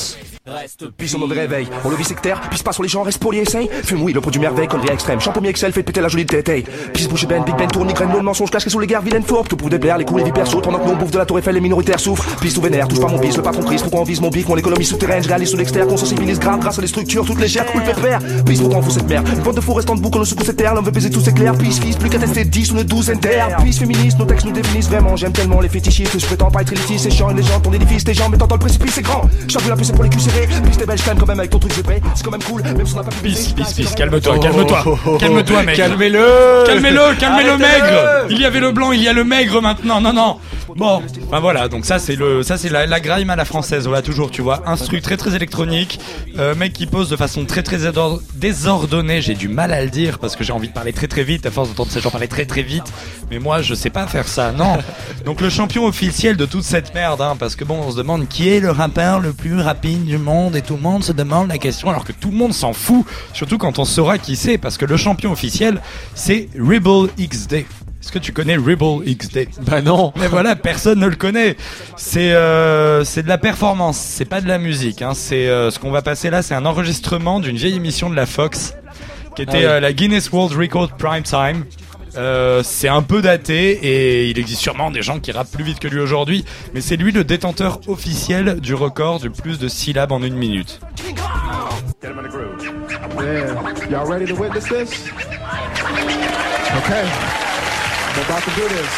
Puis son mauvais réveil, on le vit sectaire, puis pas sur les gens, reste poli, essaye. Fume oui, le produit merveille, connerie extrême. Champomier Excel, fait péter la jolie tétaille. Puis se bouche ben, Big Ben, tourne, graine, non, mensonge, cache sous les guerres, vilaine fourbe. Tout pour déplaire, les coups, les vipères sautent. Pendant que nous on bouffe de la tour Eiffel, les minoritaires souffrent. Puis sous vénère, touche pas mon bis, le patron triste. Pourquoi on vise mon bif, mon économie souterraine, je réalise sous l'extérieur, qu'on sensibilise grave grâce à des structures, toutes légères, cool pépère. Puis pourquoi on fout cette merde. Une bande de fous restant debout, qu'on ne secoue cette terre, l'homme veut baiser tous ses clairs. Puis fils, plus qu'à tester dix ou une douzaine d'air. Puis féministe, nos textes nous définissent vraiment. J'aime tellement les fétichistes, je prétends pas être élitiste. C'est chiant, les gens, ton édifice, tes gens, mais t'entends le précipice, c'est grand. J'avoue la plus c'est pour les culs serrés. Puis t'es belge, quand même avec ton truc G P. C'est quand même cool, même si on n'a pas pu. Pisse, pisse, pisse, calme-toi, calme-toi. Oh, oh, oh, calme-toi, mec. Calmez-le. Calmez-le, calmez le Arrêtez-le. maigre. Il y avait le blanc, il y a le maigre maintenant. Non, non. Bon, ben voilà, donc ça c'est le, ça c'est la, la grime à la française, voilà toujours, tu vois, instru très très électronique, euh, mec qui pose de façon très très désor- désordonnée, j'ai du mal à le dire parce que j'ai envie de parler très très vite, à force d'entendre ces gens parler très très vite, mais moi je sais pas faire ça, non. Donc le champion officiel de toute cette merde, hein, parce que bon, on se demande qui est le rappeur le plus rapide du monde et tout le monde se demande la question alors que tout le monde s'en fout, surtout quand on saura qui c'est, parce que le champion officiel c'est Rebel X D. Est-ce que tu connais Rebel X D? Bah non. Mais voilà, personne ne le connaît. C'est euh, c'est de la performance, c'est pas de la musique. Hein. C'est euh, ce qu'on va passer là, c'est un enregistrement d'une vieille émission de la Fox, qui était ah oui. euh, la Guinness World Record Prime Time. Euh, c'est un peu daté et il existe sûrement des gens qui rappent plus vite que lui aujourd'hui, mais c'est lui le détenteur officiel du record du plus de syllabes en une minute. Yeah, y'all ready to witness this? Okay. We're about to do this.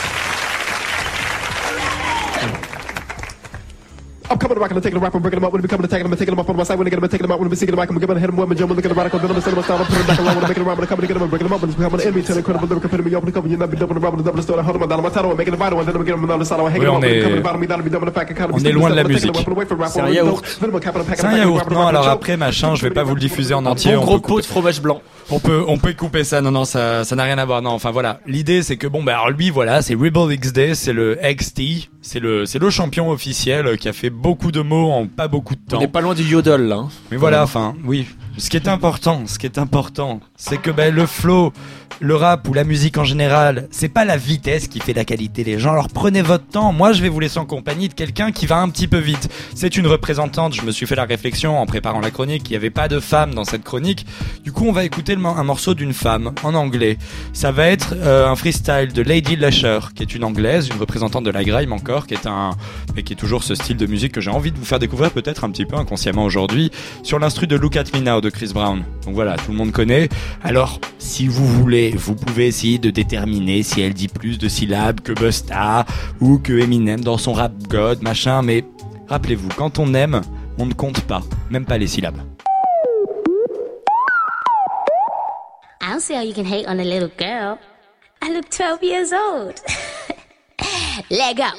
I'm coming to rock and I'm taking a rap and breaking them up. When we become attacking them and taking them up on my side. When they get them, taking them out. When we singing the mic, I'm giving a hit 'em when we jump, looking at the radical, then I'm cinema style. I'm putting it back along when I'm making a rap and I'm coming to get them and breaking them up. And it's becoming an enemy to the incredible lyrical epitome. Open the cover, you're not be double the rap and the double the story. Hold on, I'm title, I'm making a vital, and then I'm getting another side. I'm hanging on, coming about me, that'll be double the fact. On est loin de la musique. C'est un yaourt. C'est un yaourt. Non, alors après machin, je vais pas vous le diffuser en entier. Un gros pot de fromage blanc. On peut, on peut couper ça. Non, non, ça, ça n'a rien à voir. Non, enfin voilà. L'idée, c'est que bon, bah alors lui, voilà, c'est Rebel X D, c'est le X T, c'est le, c'est le champion officiel qui a fait beaucoup de mots en pas beaucoup de temps. On n'est pas loin du yodel là. Hein. Mais voilà, enfin, oui. Ce qui est important, ce qui est important, c'est que ben le flow, le rap ou la musique en général, c'est pas la vitesse qui fait la qualité des gens. Alors prenez votre temps. Moi, je vais vous laisser en compagnie de quelqu'un qui va un petit peu vite. C'est une représentante. Je me suis fait la réflexion en préparant la chronique qu'il n'y avait pas de femme dans cette chronique. Du coup, on va écouter le, un morceau d'une femme en anglais. Ça va être euh, un freestyle de Lady Lusher, qui est une anglaise, une représentante de la grime encore, qui est un, mais qui est toujours ce style de musique que j'ai envie de vous faire découvrir peut-être un petit peu inconsciemment aujourd'hui sur l'instru de Look at Me Now de Chris Brown. Donc voilà, tout le monde connaît. Alors, si vous voulez, vous pouvez essayer de déterminer si elle dit plus de syllabes que Busta ou que Eminem dans son rap god, machin, mais rappelez-vous, quand on aime, on ne compte pas, même pas les syllabes. I don't see how you can hate on a little girl. I look twelve years old. Let go.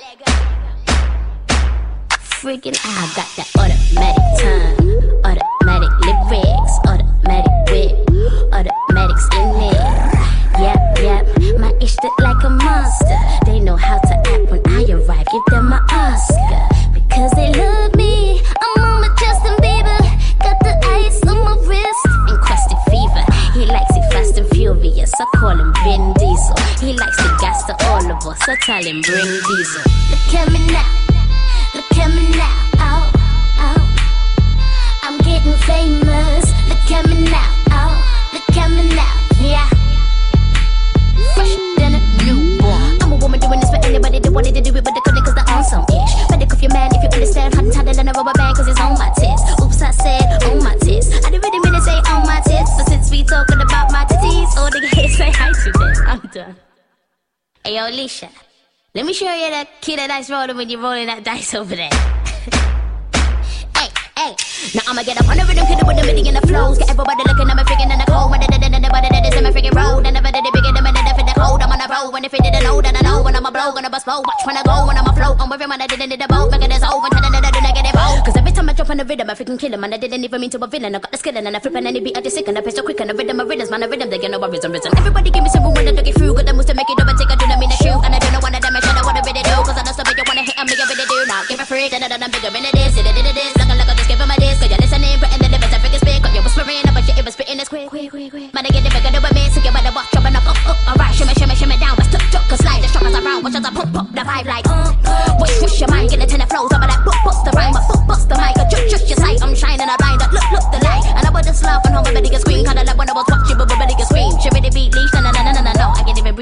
Freaking, I got that automatic tongue, automatic lyrics, automatic whip, automatics in it. Yep, yep, my ish look like a monster. They know how to act when I arrive. Give them my Oscar because they love me. I'm on with Justin Bieber. Got the ice on my wrist, encrusted fever. He likes it fast and furious. I call him Vin Diesel. He likes the gas to all of us. I tell him bring diesel. Look at me now. Look at me now. Oh, oh. I'm getting famous. Look at me now. Oh, look at me now. Yeah. Fresh than a newborn. I'm a woman doing this for anybody that wanted to do it, but they couldn't cause they're on some ish. Better cuff your man if you understand. Hot and tighter than a rubber band cause it's on my tits. Oops, I said on my tits. I didn't really mean to say on my tits, but since we talking about my titties, all the kids say hi to them. I'm done. Hey, yo, Alicia. Let me show you the kid that dice rolling when you're rolling that dice over there. Hey, hey. Now I'ma get up on the rhythm, kid with a million in the flows. Get everybody looking at me freaking in the cold. When they did anybody that is in my freaking road. And never did it bigger than me, for the cold. I'm on a roll. When if you didn't know, then I know. When I'm a blow, gonna bust flow. Watch when I go, when I'm a float. I'm with him and I didn't need a boat. Making this over, telling that I do negative out. Cause every time I jump on the rhythm, I freaking kill him. And I didn't even mean to a villain. I got the skill and I flip and any beat, I just sick and I pace so quick. And the rhythm, my rhythms, man, the rhythm, they get no rhythm, rhythm. Everybody give me some room when I look it through. Got the moves to make it up and take a do, I mean a shoe. And I don't know one of them, I should know what I really do. Cause I know something you wanna hit, I'm bigger than I do. Now give a freak, then I'm bigger than it is. It is, it is, looking like I just give him a disc. Cause you're listening, but in the livers, I freaking speak. Cause you're whispering, but you even spitting this quick, quick, quick, quick. Man, I get the bigger than me, so you better watch, dropping up, up, up. Alright, shimmy, shimmy, shimmy down, but stuck, stuck, cause slide the struggles around. Watch as I pump, pump the vibe like, uh, uh. Wish, wish your mind, get it in the flows. I'm like, bust, bust the rhyme, but fuck, bust the mic. Just, just your sight, I'm shining.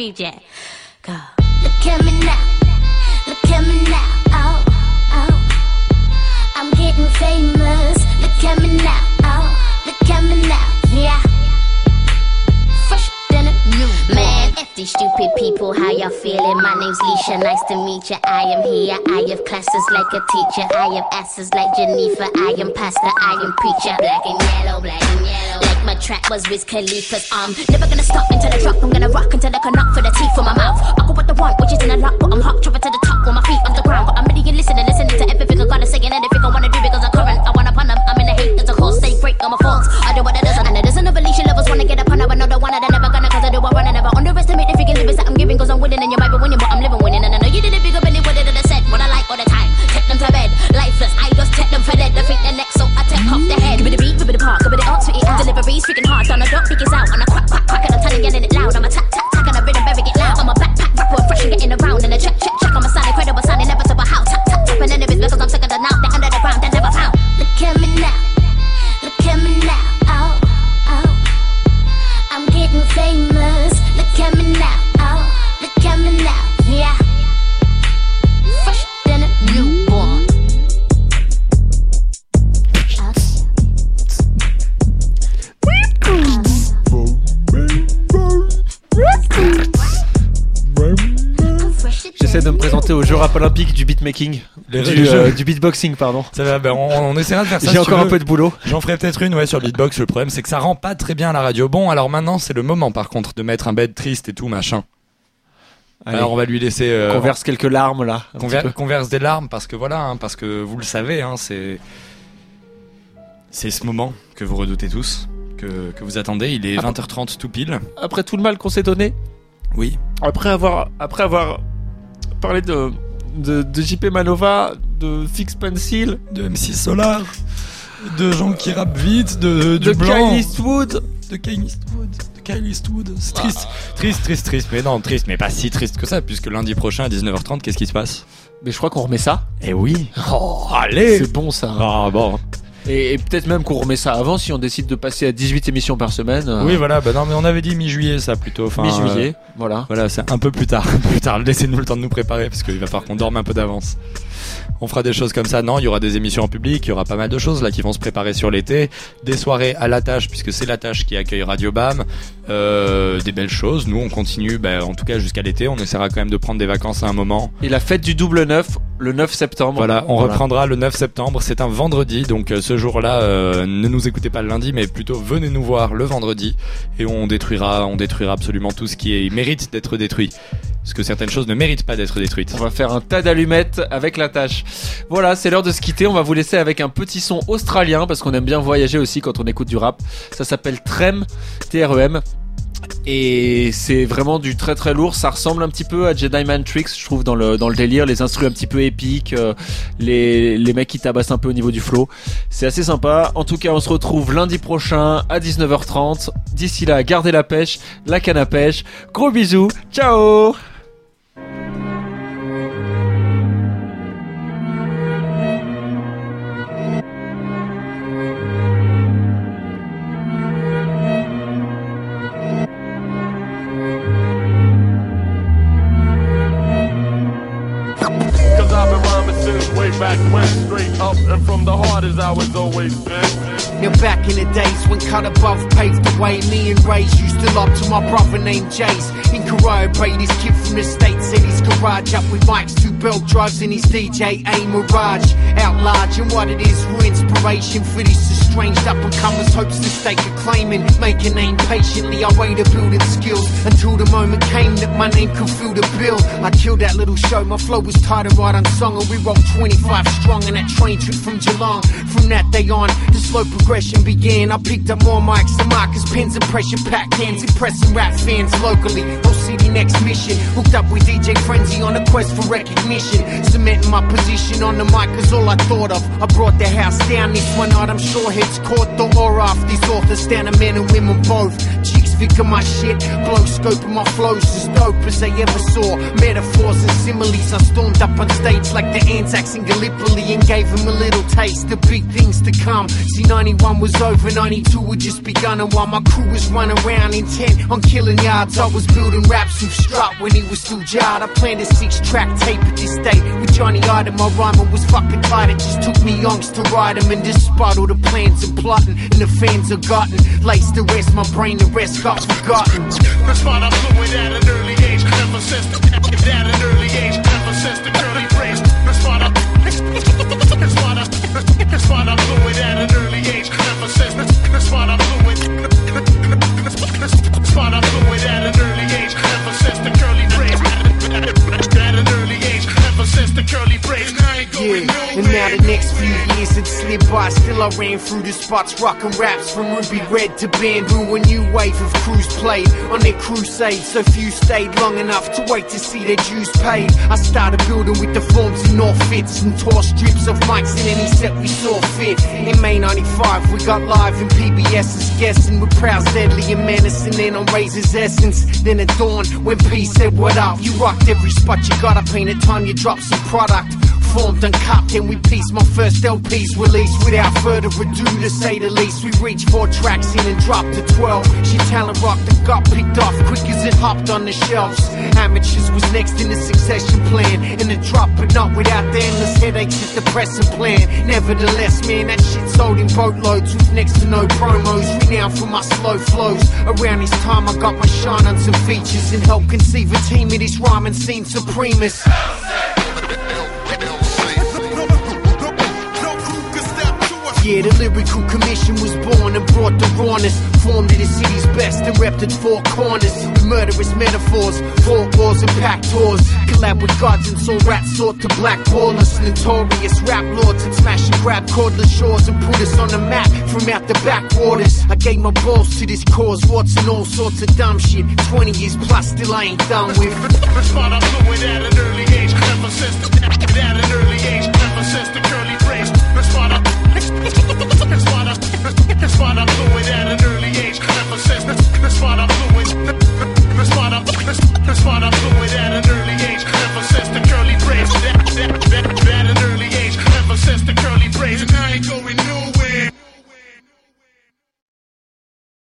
D J. Go. Look at me now. Look at me now. Oh, oh. I'm getting famous. Look at me now. Oh, look at me now. Yeah. Fresh than a new man. F these stupid people, how y'all feeling? My name's Leisha, nice to meet you. I am here. I have classes like a teacher. I have asses like Geneva. I am pastor. I am preacher. Black and yellow, black and yellow. Like my track was Wiz Khalifa's. Um, never gonna stop until I drop. I'm gonna rock until I can knock for the teeth for my mouth. I go with the one, which is in a lock, but I'm hot. Travel to the top with my feet on the ground. But I'm really listening, listening to everything I gotta say and anything I wanna do because I'm current. I wanna pun them. I'm in the hate. There's a whole stay break on my faults. I do what it doesn't, and it doesn't know Leisha lovers wanna get up on. I know the one that I never gonna, cause I do I run and never underestimate the freaking lyrics that I'm giving, cause I'm winning and you might be winning, but I'm living winning. And I know you didn't pick up any what it I said. What I like all the time, take them to bed, lifeless. I just take them for dead. They think the next, so I take off the head. Give me the beat, give me the part, give me the art, sweet it out. Deliveries freaking hard, down the dot, pick it out. On a quack, quack, quack, and I'm telling you, it loud. I'm a tap, tap, tap, and I rhythm, very get loud. I'm a backpack, rapper, fresh and getting around. And a check, check, check on my sound, incredible sound, never to a how. Tap, tap, tap, and then it is because I'm sick of the now. They're under the ground, they never found. Look at me now, look at me now. Oh, oh. I'm getting famous. Look at me now. Oh, look at me now. Yeah. Fresh than a newborn. J'essaie de me présenter aux Jeux Rap Olympiques du beatmaking, Les du, jeux. euh, du beatboxing, pardon. Ça va, ben on, on essaiera de faire ça. J'ai si encore tu un veux. peu de boulot. J'en ferai peut-être une, ouais, sur le beatbox. Le problème, c'est que ça rend pas très bien à la radio. Bon, alors maintenant, c'est le moment, par contre, de mettre un bed triste et tout, machin. Allez. Alors, on va lui laisser. Euh, qu'on verse quelques larmes, là. un Qu'on petit peu. ver- qu'on verse des larmes, parce que voilà, hein, parce que vous le savez, hein, c'est. C'est ce moment que vous redoutez tous, que, que vous attendez. Il est Ah. vingt heures trente tout pile. Après tout le mal qu'on s'est donné, Oui. après avoir, après avoir parlé de, de, de J P Manova, de Fix Pencil, De M six Solar, de gens qui rappent vite, de, du de blanc. Kyle Eastwood, De Kyle Eastwood. De Kyle Eastwood. C'est triste. Triste, triste, triste. Mais non, triste, mais pas si triste que ça, puisque lundi prochain à dix-neuf heures trente, qu'est-ce qui se passe? mais je crois qu'on remet ça. Eh oui. Oh, allez. C'est bon ça. Ah bon. Et, et peut-être même qu'on remet ça avant si on décide de passer à dix-huit émissions par semaine. euh, Oui, voilà. Bah non, mais on avait dit mi-juillet, ça plutôt. Enfin, mi-juillet, euh, voilà. Voilà, c'est un peu plus tard. plus tard. Laissez-nous le temps de nous préparer, parce qu'il va falloir qu'on dorme un peu d'avance. On fera des choses comme ça. Non, il y aura des émissions en public, il y aura pas mal de choses là qui vont se préparer sur l'été. Des soirées à la tâche, puisque c'est la tâche qui accueille Radio Bam. Euh, des belles choses. Nous, on continue, bah, en tout cas jusqu'à l'été. On essaiera quand même de prendre des vacances à un moment. Et la fête du double neuf, le neuf septembre. Voilà, on reprendra le neuf septembre. C'est un vendredi, donc euh, ce jour-là, euh, ne nous écoutez pas le lundi, mais plutôt venez nous voir le vendredi et on détruira, on détruira absolument tout ce qui est, mérite d'être détruit. Parce que certaines choses ne méritent pas d'être détruites. On va faire un tas d'allumettes avec la tâche. Voilà, c'est l'heure de se quitter. On va vous laisser avec un petit son australien parce qu'on aime bien voyager aussi quand on écoute du rap. Ça s'appelle Trem, T R E M. Et c'est vraiment du très très lourd. Ça ressemble un petit peu à Jedi Mind Tricks, je trouve, dans le, dans le délire. Les instrus un petit peu épiques, euh, les, les mecs qui tabassent un peu au niveau du flow. C'est assez sympa. En tout cas, on se retrouve lundi prochain à dix-neuf heures trente. D'ici là, gardez la pêche, la canne à pêche. Gros bisous. Ciao! Cause I've been rhyming since way back when, straight up and from the heart as I was always been. Now back in the days when cut above paved the way, me and Ray's used to love to my brother named Jace. In Carrera Bay, this kid from the States in his garage, up with mics, two belt drives in his D J A Mirage. Out large and what it is for inspiration for these estranged up and comers, hopes to stake a claim and make a name patiently. I waited building skills until the moment came that my name could fill the bill. I killed that little show, my flow was tight and right unsung, and we rolled twenty-five strong in that train trip from Geelong. From that day on, the slow progression began. I picked up more mics and markers, pens and pressure packed hands, impressing rap fans locally. No city next mission, hooked up with D J Frenzy on a quest for recognition. Cementing my position on the mic is all I thought of. I brought the house down this one night, I'm sure heads caught the aura off these authors, standing men and women both. Chicks specific of my shit. Blow scope of my flows as dope as they ever saw. Metaphors and similes, I stormed up on stage like the Anzacs in Gallipoli and gave them a little taste of big things to come. See, ninety-one was over, ninety-two had just begun, and while my crew was running around intent on killing yards, I was building raps with Strut when he was still jarred. I planned a six-track tape at this date with Johnny Item. My rhyming was fucking tight, it just took me yonks to write him. And despite all the plans and plotting, and the fans are gotten laced the rest, my brain the rest got forgotten. That's why I'm fluid at an early age. Ever since the, at an early age. Ever since the curly braids. That's why I'm That's why I'm That's why I'm fluid at an early age. Ever since That's why I'm fluid That's why I'm fluid at an early age. Ever since the curly braids. At an early age. Ever since the curly braids. Yeah, and now the next few years had slid by. Still I ran through the spots, rockin' raps from Ruby Red to Bamboo. A new wave of crews played on their crusade, so few stayed long enough to wait to see their dues paid. I started building with the forms and North fits and tore strips of mics in any set we saw fit. In May ninety-five we got live in P B S's guessing with Prowse, Deadly and Menacing, then on Razor's Essence. Then at dawn when P said what up, you rocked every spot you gotta paint at time you drop some product. Formed and cupped, and we pieced my first L P's released. Without further ado, to say the least, we reached four tracks in and dropped to twelve. She talent rocked and got picked off quick as it hopped on the shelves. Amateurs was next in the succession plan, and the drop, but not without the endless headaches at the pressing plan. Nevertheless, man, that shit sold in boatloads with next to no promos. Renowned for my slow flows. Around this time, I got my shine on some features and helped conceive a team of this rhyming scene supremest. Yeah, the lyrical commission was born and brought the rawness. Formed in the city's best and repped at four corners. With murderous metaphors, four wars and packed tours. Collab with gods and saw rats sort to blackball us. Notorious rap lords and smash and grab cordless shores and put us on the map from out the backwaters. I gave my balls to this cause, warts and all sorts of dumb shit. Twenty years plus, still I ain't done with. That's why I'm fluid at an early age. Ever since the, at an early age. Ever since the curly